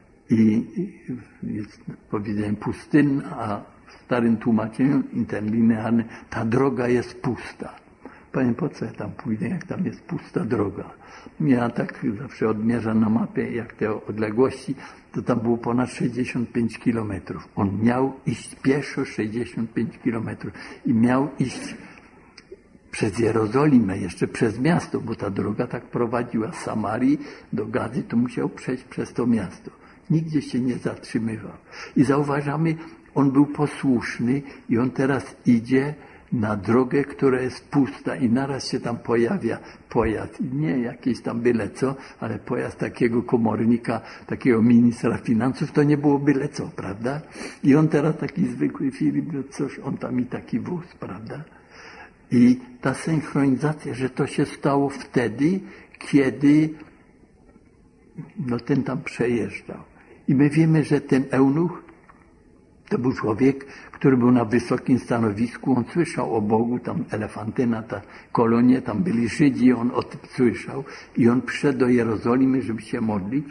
A: i jest, powiedziałem, pustynna, a w starym tłumaczeniu interlinearnym ta droga jest pusta. powiem, po co ja tam pójdę, jak tam jest pusta droga. Ja tak zawsze odmierzam na mapie, jak te odległości, to tam było ponad 65 kilometrów. On miał iść pieszo 65 kilometrów i miał iść przez Jerozolimę, jeszcze przez miasto, bo ta droga tak prowadziła z Samarii do Gazy, to musiał przejść przez to miasto. Nigdzie się nie zatrzymywał. I zauważamy, on był posłuszny i on teraz idzie na drogę, która jest pusta i naraz się tam pojawia pojazd. Nie jakieś tam byle co, ale pojazd takiego komornika, takiego ministra finansów, to nie było byle co, prawda? I on teraz taki zwykły Filip, no coś, on tam i taki wóz, prawda? I ta synchronizacja, że to się stało wtedy, kiedy no ten tam przejeżdżał. I my wiemy, że ten eunuch to był człowiek, który był na wysokim stanowisku, on słyszał o Bogu, tam Elefantyna, ta kolonia, tam byli Żydzi, on o tym słyszał i on przyszedł do Jerozolimy, żeby się modlić,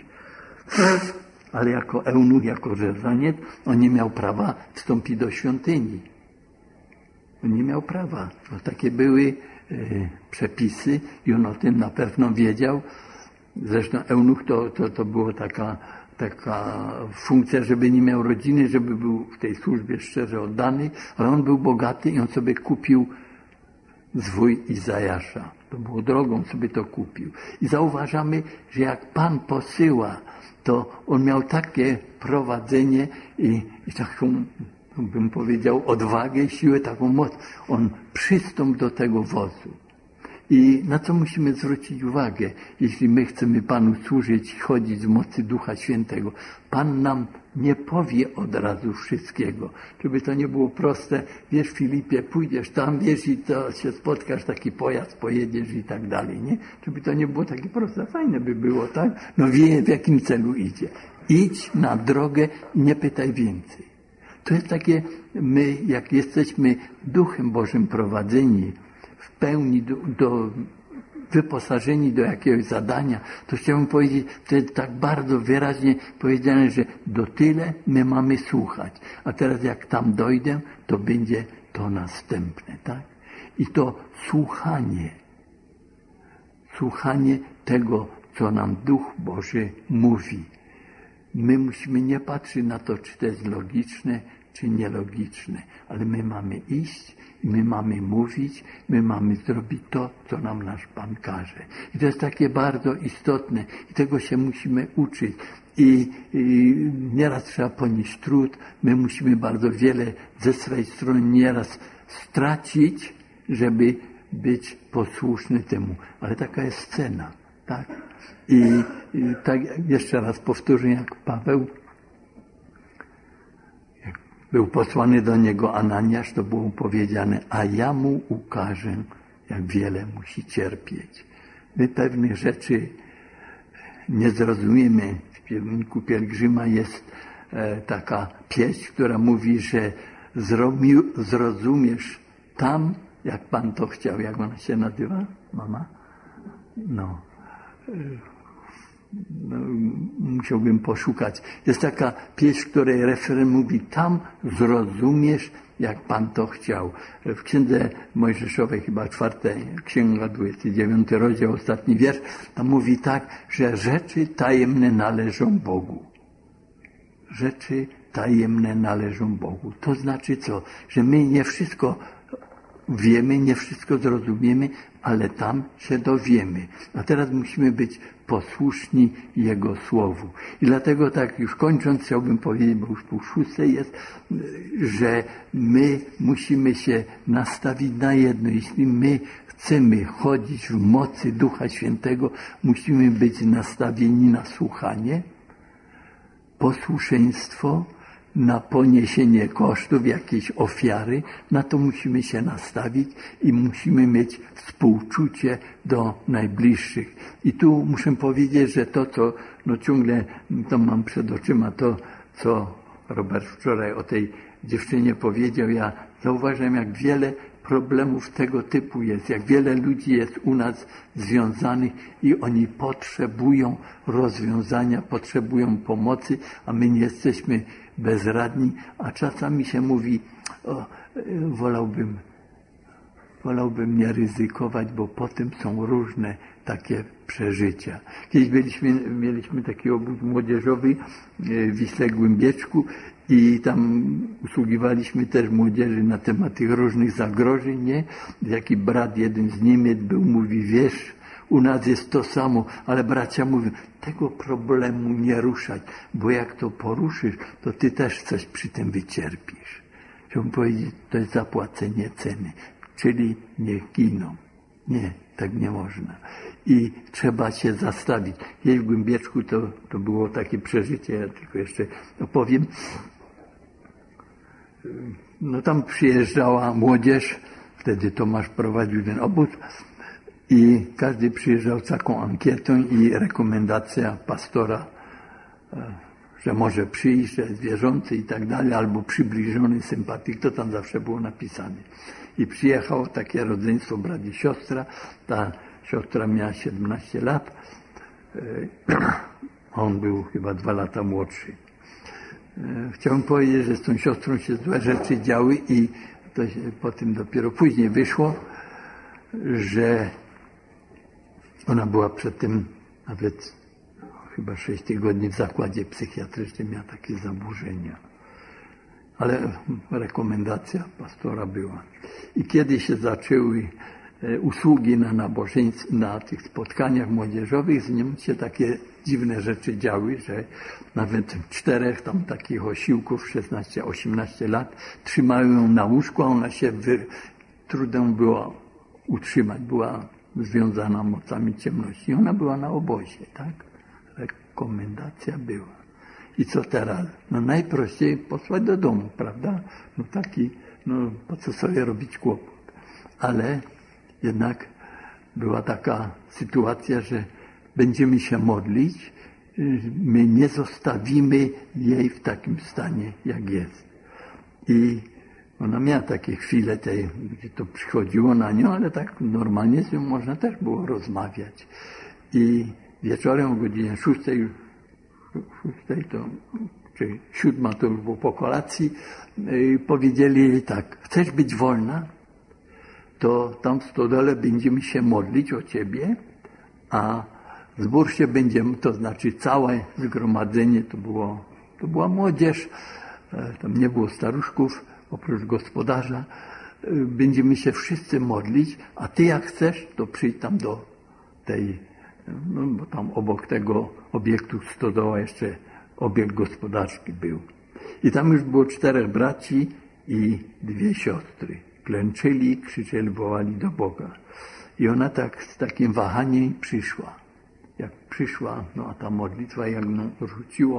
A: ale jako eunuch, jako rzezaniec, on nie miał prawa wstąpić do świątyni. On nie miał prawa. To takie były przepisy i on o tym na pewno wiedział. Zresztą eunuch to było taka funkcja, żeby nie miał rodziny, żeby był w tej służbie szczerze oddany, ale on był bogaty i on sobie kupił zwój Izajasza. To było drogą, sobie to kupił. I zauważamy, że jak Pan posyła, to on miał takie prowadzenie i taką, bym powiedział, odwagę, siłę, taką moc. On przystąpił do tego wozu. I na co musimy zwrócić uwagę, jeśli my chcemy Panu służyć, chodzić z mocy Ducha Świętego. Pan nam nie powie od razu wszystkiego. Żeby to nie było proste, wiesz Filipie, pójdziesz tam, wiesz i to się spotkasz, taki pojazd, pojedziesz i tak dalej, nie? Żeby to nie było takie proste, fajne by było, tak? No wie w jakim celu idzie. Idź na drogę i nie pytaj więcej. To jest takie, my jak jesteśmy Duchem Bożym prowadzeni, w pełni wyposażeni do jakiegoś zadania, to chciałbym powiedzieć, to jest tak bardzo wyraźnie powiedziane, że do tyle my mamy słuchać. A teraz jak tam dojdę, to będzie to następne, tak? I to słuchanie tego, co nam Duch Boży mówi. My musimy nie patrzeć na to, czy to jest logiczne, czy nielogiczne, ale my mamy iść, my mamy mówić, my mamy zrobić to, co nam nasz Pan każe. I to jest takie bardzo istotne i tego się musimy uczyć. I nieraz trzeba ponieść trud, my musimy bardzo wiele ze swojej strony nieraz stracić, żeby być posłuszny temu. Ale taka jest cena, tak? I tak jeszcze raz powtórzę, jak Paweł był posłany do niego Ananiasz, to było mu powiedziane, a ja mu ukażę, jak wiele musi cierpieć. My pewnych rzeczy nie zrozumiemy. W śpiewniku pielgrzyma jest taka pieśń, która mówi, że zrozumiesz tam, jak Pan to chciał. Jak ona się nazywa? Mama? No, musiałbym poszukać. Jest taka pieśń, której refren mówi, tam zrozumiesz, jak Pan to chciał. W Księdze Mojżeszowej, chyba 4 księga, 29 rozdział, ostatni wiersz, tam mówi tak, że rzeczy tajemne należą Bogu. Rzeczy tajemne należą Bogu. To znaczy co? Że my nie wszystko wiemy, nie wszystko zrozumiemy, ale tam się dowiemy. A teraz musimy być posłuszni Jego Słowu. I dlatego tak już kończąc chciałbym powiedzieć, bo już 5:30 jest, że my musimy się nastawić na jedno. Jeśli my chcemy chodzić w mocy Ducha Świętego, musimy być nastawieni na słuchanie, posłuszeństwo, na poniesienie kosztów, jakiejś ofiary, na to musimy się nastawić i musimy mieć współczucie do najbliższych. I tu muszę powiedzieć, że to, co ciągle to mam przed oczyma, to, co Robert wczoraj o tej dziewczynie powiedział, ja zauważam, jak wiele problemów tego typu jest, jak wiele ludzi jest u nas związanych i oni potrzebują rozwiązania, potrzebują pomocy, a my nie jesteśmy bezradni, a czasami się mówi, wolałbym wolałbym nie ryzykować, bo potem są różne takie przeżycia. Kiedyś mieliśmy taki obóz młodzieżowy w Wiśle Głębieczku i tam usługiwaliśmy też młodzieży na temat tych różnych zagrożeń, nie? Jaki brat, jeden z Niemiec był, mówi, wiesz, u nas jest to samo, ale bracia mówią, tego problemu nie ruszać, bo jak to poruszysz, to ty też coś przy tym wycierpisz. Chciałbym powiedzieć, to jest zapłacenie ceny, czyli nie giną. Nie, tak nie można. I trzeba się zastawić. Jej w Głębieczku to było takie przeżycie, ja tylko jeszcze opowiem. No tam przyjeżdżała młodzież, wtedy Tomasz prowadził ten obóz i każdy przyjeżdżał z taką ankietą i rekomendacja pastora, że może przyjść, że jest wierzący i tak dalej, albo przybliżony sympatyk, to tam zawsze było napisane. I przyjechało takie rodzeństwo, brat i siostra. Ta siostra miała 17 lat, a on był chyba 2 lata młodszy. Chciałem powiedzieć, że z tą siostrą się złe rzeczy działy i to się potem dopiero później wyszło, że ona była przedtem nawet chyba 6 tygodni w zakładzie psychiatrycznym, miała takie zaburzenia. Ale rekomendacja pastora była. I kiedy się zaczęły usługi na nabożeństw, na tych spotkaniach młodzieżowych, z nią się takie dziwne rzeczy działy, że nawet 4 tam takich osiłków, 16-18 lat, trzymają ją na łóżku, a ona się trudem było utrzymać, była związana mocami ciemności. I ona była na obozie, tak? Rekomendacja była. I co teraz? No najprościej posłać do domu, prawda? No taki, no po co sobie robić kłopot? Ale jednak była taka sytuacja, że będziemy się modlić, my nie zostawimy jej w takim stanie, jak jest. I ona miała takie chwile, gdzie to przychodziło na nią, ale tak normalnie z nią można też było rozmawiać. I wieczorem o godzinie 6 to, czy 7 to już było po kolacji, powiedzieli jej tak, chcesz być wolna? To tam w stodole będziemy się modlić o ciebie, a zbór się będziemy, to znaczy całe zgromadzenie, to była młodzież, tam nie było staruszków, oprócz gospodarza, będziemy się wszyscy modlić, a ty jak chcesz, to przyjdź tam do tej, no bo tam obok tego obiektu stodoła jeszcze obiekt gospodarski był. I tam już było 4 braci i 2 siostry. Klęczyli, krzyczeli, wołali do Boga. I ona tak z takim wahaniem przyszła. Jak przyszła, no a ta modlitwa jak ją rzuciło,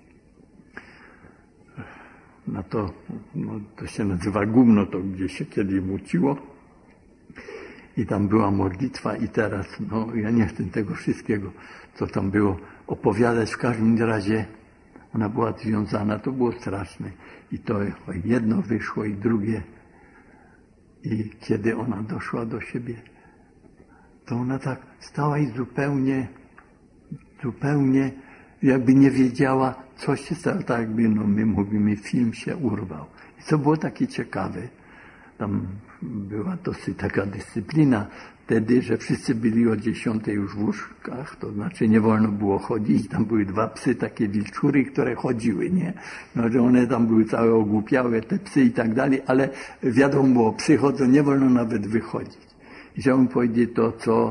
A: na to, no to się nazywa gówno, to gdzie się kiedyś muciło. I tam była modlitwa i teraz, no ja nie chcę tego wszystkiego, co tam było, opowiadać. W każdym razie ona była związana, to było straszne. I to jedno wyszło i drugie. I kiedy ona doszła do siebie, to ona tak stała i zupełnie jakby nie wiedziała, co się stało, tak jakby, no my mówimy, film się urwał. I co było takie ciekawe, tam była dosyć taka dyscyplina wtedy, że wszyscy byli o 10 już w łóżkach, to znaczy nie wolno było chodzić, tam były 2 psy, takie wilczury, które chodziły, nie? No, że one tam były całe ogłupiałe, te psy i tak dalej, ale wiadomo było, psy chodzą, nie wolno nawet wychodzić. I chciałbym powiedzieć to,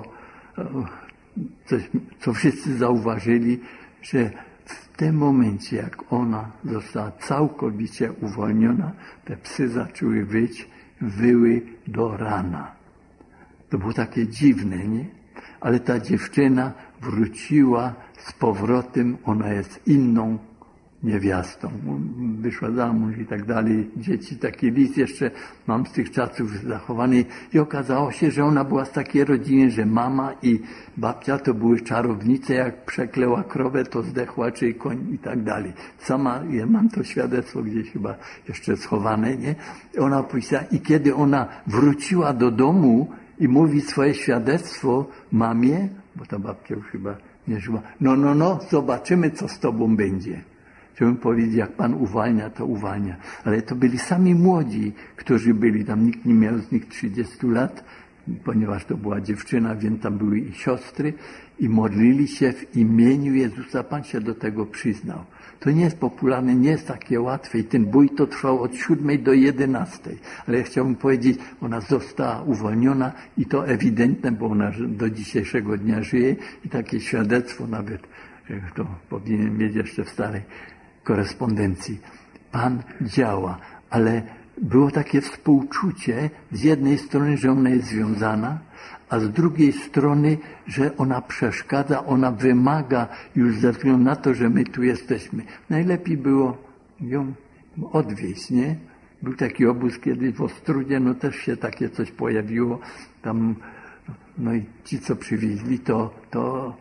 A: co wszyscy zauważyli, że w tym momencie, jak ona została całkowicie uwolniona, te psy zaczęły wyły do rana. To było takie dziwne, nie? Ale ta dziewczyna wróciła z powrotem, ona jest inną niewiastą. Wyszła za mąż i tak dalej. Dzieci, taki list jeszcze mam z tych czasów zachowany. I okazało się, że ona była z takiej rodziny, że mama i babcia to były czarownice, jak przekleła krowę, to zdechła, czy koń i tak dalej. Sama, ja mam to świadectwo gdzieś chyba jeszcze schowane, nie? Ona opisała, i kiedy ona wróciła do domu i mówi swoje świadectwo mamie, bo ta babcia już chyba nie żyła, no, zobaczymy, co z tobą będzie. Chciałbym powiedzieć, jak Pan uwalnia, to uwalnia. Ale to byli sami młodzi, którzy byli. Tam nikt nie miał z nich 30 lat, ponieważ to była dziewczyna, więc tam były i siostry i modlili się w imieniu Jezusa. Pan się do tego przyznał. To nie jest popularne, nie jest takie łatwe i ten bój to trwał od 7 do 11. Ale ja chciałbym powiedzieć, ona została uwolniona i to ewidentne, bo ona do dzisiejszego dnia żyje i takie świadectwo nawet, to powinien mieć jeszcze w starej korespondencji. Pan działa, ale było takie współczucie z jednej strony, że ona jest związana, a z drugiej strony, że ona przeszkadza, ona wymaga już ze względu na to, że my tu jesteśmy. Najlepiej było ją odwieźć, nie? Był taki obóz kiedyś w Ostrudzie, no też się takie coś pojawiło. Tam, no i ci, co przywieźli, to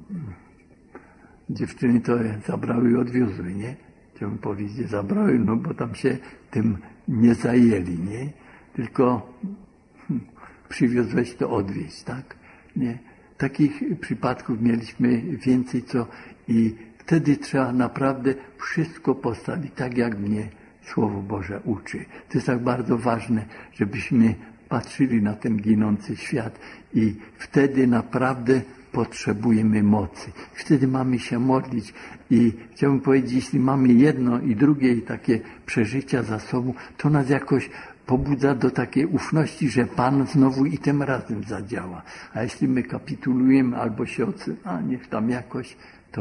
A: dziewczyny to zabrały i odwiozły, nie? Chciałbym powiedzieć, zabrały, no bo tam się tym nie zajęli, nie? Tylko przywiozłeś to odwieźć, tak? Nie? Takich przypadków mieliśmy więcej, i wtedy trzeba naprawdę wszystko postawić tak, jak mnie Słowo Boże uczy. To jest tak bardzo ważne, żebyśmy patrzyli na ten ginący świat i wtedy naprawdę potrzebujemy mocy. Wtedy mamy się modlić i chciałbym powiedzieć, jeśli mamy jedno i drugie i takie przeżycia za sobą, to nas jakoś pobudza do takiej ufności, że Pan znowu i tym razem zadziała. A jeśli my kapitulujemy albo się niech tam jakoś,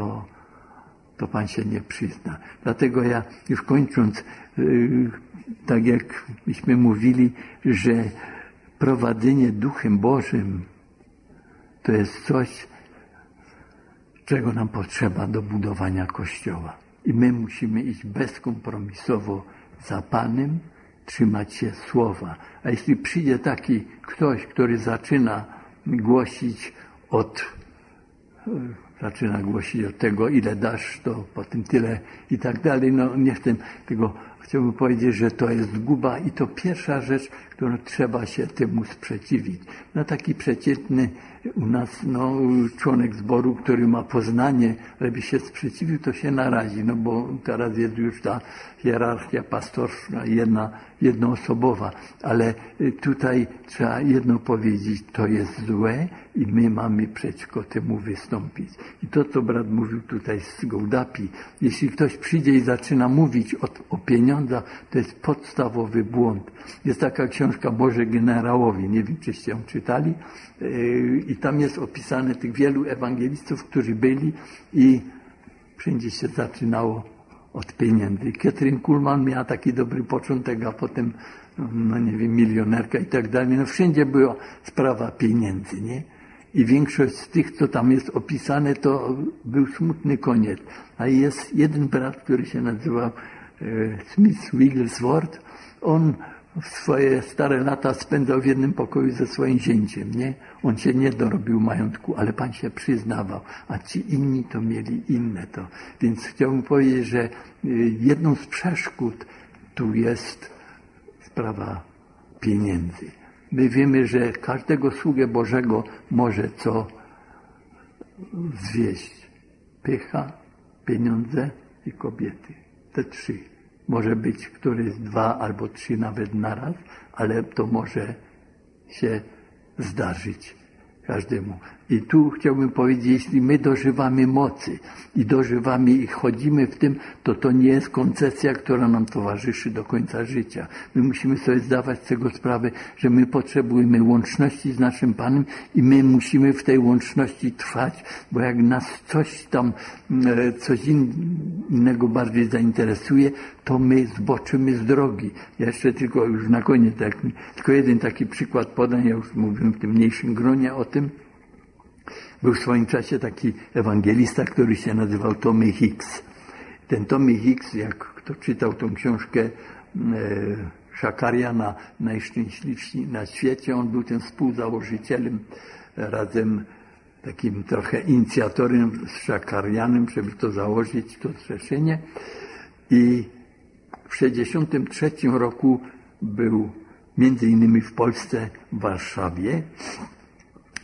A: to Pan się nie przyzna. Dlatego ja już kończąc, tak jak myśmy mówili, że prowadzenie Duchem Bożym to jest coś, czego nam potrzeba do budowania Kościoła. I my musimy iść bezkompromisowo za Panem, trzymać się Słowa. A jeśli przyjdzie taki ktoś, który zaczyna głosić od tego, ile dasz, to potem tyle i tak dalej. No nie chcę tego, chciałbym powiedzieć, że to jest zguba i to pierwsza rzecz, którą trzeba się temu sprzeciwić. No taki przeciętny u nas członek zboru, który ma poznanie, żeby się sprzeciwił, to się narazi, no bo teraz jest już ta hierarchia pastorska jednoosobowa, ale tutaj trzeba jedno powiedzieć, to jest złe i my mamy przeciwko temu wystąpić. I to, co brat mówił tutaj z Gołdapi, jeśli ktoś przyjdzie i zaczyna mówić o pieniądzach, to jest podstawowy błąd. Jest taka książka Boże Generałowie, nie wiem, czyście ją czytali, i tam jest opisane tych wielu ewangelistów, którzy byli i wszędzie się zaczynało od pieniędzy. Kathryn Kuhlman miała taki dobry początek, a potem, milionerka i tak dalej. No wszędzie była sprawa pieniędzy, nie? I większość z tych, co tam jest opisane, to był smutny koniec. A jest jeden brat, który się nazywał Smith Wigglesworth. On w swoje stare lata spędzał w jednym pokoju ze swoim zięciem, nie? On się nie dorobił majątku, ale Pan się przyznawał, a ci inni to mieli inne to. Więc chciałbym powiedzieć, że jedną z przeszkód tu jest sprawa pieniędzy. My wiemy, że każdego sługę Bożego może co zwieść. Pycha, pieniądze i kobiety. Te trzy. Może być któryś 2 albo 3 nawet naraz, ale to może się zdarzyć każdemu. I tu chciałbym powiedzieć, jeśli my dożywamy mocy i dożywamy i chodzimy w tym, to nie jest koncesja, która nam towarzyszy do końca życia. My musimy sobie zdawać z tego sprawę, że my potrzebujemy łączności z naszym Panem i my musimy w tej łączności trwać, bo jak nas coś innego bardziej zainteresuje, to my zboczymy z drogi. Ja jeszcze tylko już na koniec, tylko jeden taki przykład podam, ja już mówiłem w tym mniejszym gronie o tym. Był w swoim czasie taki ewangelista, który się nazywał Tommy Hicks. Ten Tommy Hicks, jak kto czytał tą książkę Szakariana, najszczęśliwsi na świecie, on był tym współzałożycielem, razem takim trochę inicjatorem z Szakarianem, żeby to założyć, to zrzeszenie. I w 1963 roku był między innymi w Polsce, w Warszawie.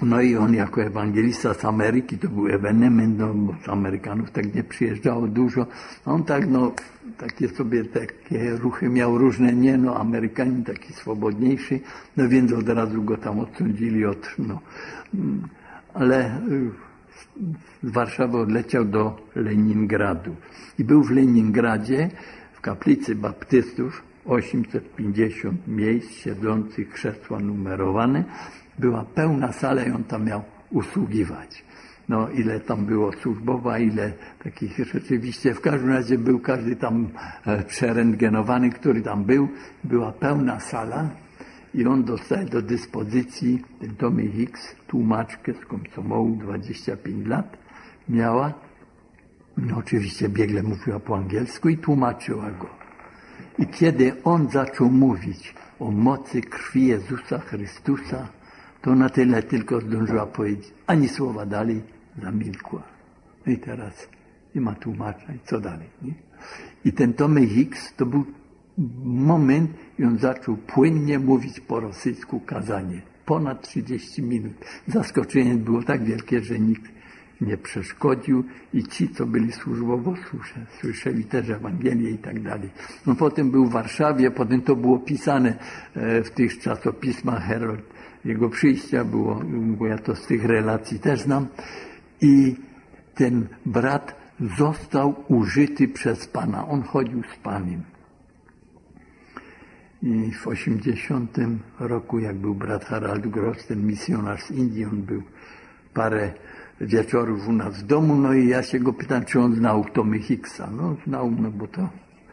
A: No i on jako ewangelista z Ameryki, to był ewenement, no, bo z Amerykanów tak nie przyjeżdżało dużo. On tak, no, takie sobie takie ruchy miał różne, nie, no, Amerykanin taki swobodniejszy, no więc od razu go tam odsądzili od, no, ale z Warszawy odleciał do Leningradu. I był w Leningradzie, w kaplicy baptystów, 850 miejsc siedzących, krzesła numerowane. Była pełna sala i on tam miał usługiwać. No ile tam było służbowa, ile takich rzeczywiście, w każdym razie był każdy tam przerentgenowany, który tam był. Była pełna sala i on dostaje do dyspozycji ten Tommy Hicks, tłumaczkę z Komsomołu, 25 lat miała. No oczywiście biegle mówiła po angielsku i tłumaczyła go. I kiedy on zaczął mówić o mocy krwi Jezusa Chrystusa, to na tyle tylko zdążyła powiedzieć, ani słowa dalej, zamilkła. No i teraz nie ma tłumacza i co dalej, nie? I ten Tommy Hicks to był moment i on zaczął płynnie mówić po rosyjsku kazanie. Ponad 30 minut. Zaskoczenie było tak wielkie, że nikt nie przeszkodził i ci, co byli służbowo, słyszeli też Ewangelię i tak dalej. No potem był w Warszawie, potem to było pisane w tych czasopismach Herald. Jego przyjścia było, bo ja to z tych relacji też znam. I ten brat został użyty przez Pana. On chodził z Panem. I w 80 roku, jak był brat Harald Gross, ten misjonarz z Indii, on był parę wieczorów u nas w domu, no i ja się go pytam, czy on znał Tommy Hicksa. No znał, no bo to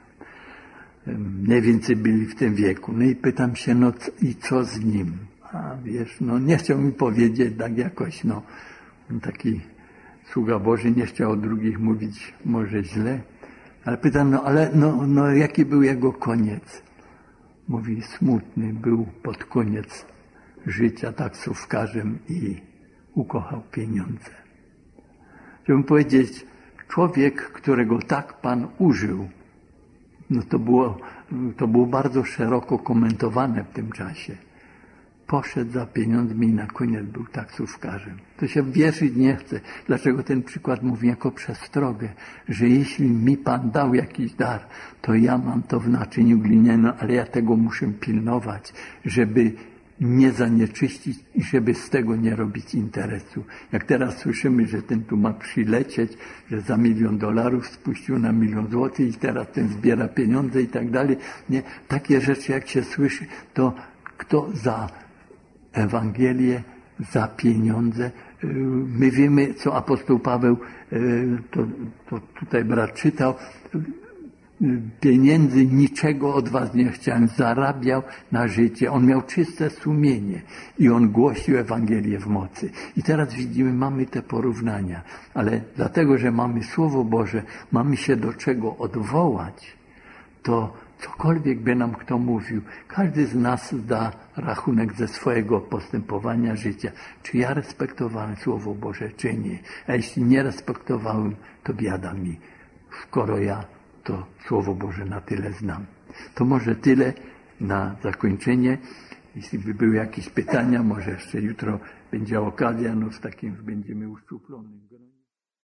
A: mniej więcej byli w tym wieku. No i pytam się, no i co z nim? A wiesz, no nie chciał mi powiedzieć tak jakoś, no taki sługa Boży, nie chciał o drugich mówić może źle, ale pytam, no ale no jaki był jego koniec? Mówi, smutny był pod koniec życia taksówkarzem i ukochał pieniądze. Chciałbym powiedzieć, człowiek, którego tak Pan użył, no to było bardzo szeroko komentowane w tym czasie. Poszedł za pieniądzmi i na koniec był taksówkarzem. To się wierzyć nie chce. Dlaczego ten przykład mówi jako przestrogę? Że jeśli mi Pan dał jakiś dar, to ja mam to w naczyniu glinianym, ale ja tego muszę pilnować, żeby nie zanieczyścić i żeby z tego nie robić interesu. Jak teraz słyszymy, że ten tu ma przylecieć, że za $1 milion spuścił na $1 milion i teraz ten zbiera pieniądze i tak dalej. Nie, takie rzeczy jak się słyszy, to kto za Ewangelię, za pieniądze. My wiemy, co apostoł Paweł, to tutaj brat czytał, pieniędzy niczego od was nie chciałem, zarabiał na życie. On miał czyste sumienie i on głosił Ewangelię w mocy. I teraz widzimy, mamy te porównania, ale dlatego, że mamy Słowo Boże, mamy się do czego odwołać, to cokolwiek by nam kto mówił, każdy z nas da rachunek ze swojego postępowania życia. Czy ja respektowałem Słowo Boże, czy nie. A jeśli nie respektowałem, to biada mi, skoro ja to Słowo Boże na tyle znam. To może tyle na zakończenie. Jeśli by były jakieś pytania, może jeszcze jutro będzie okazja, no w takim już będziemy uszczuplony.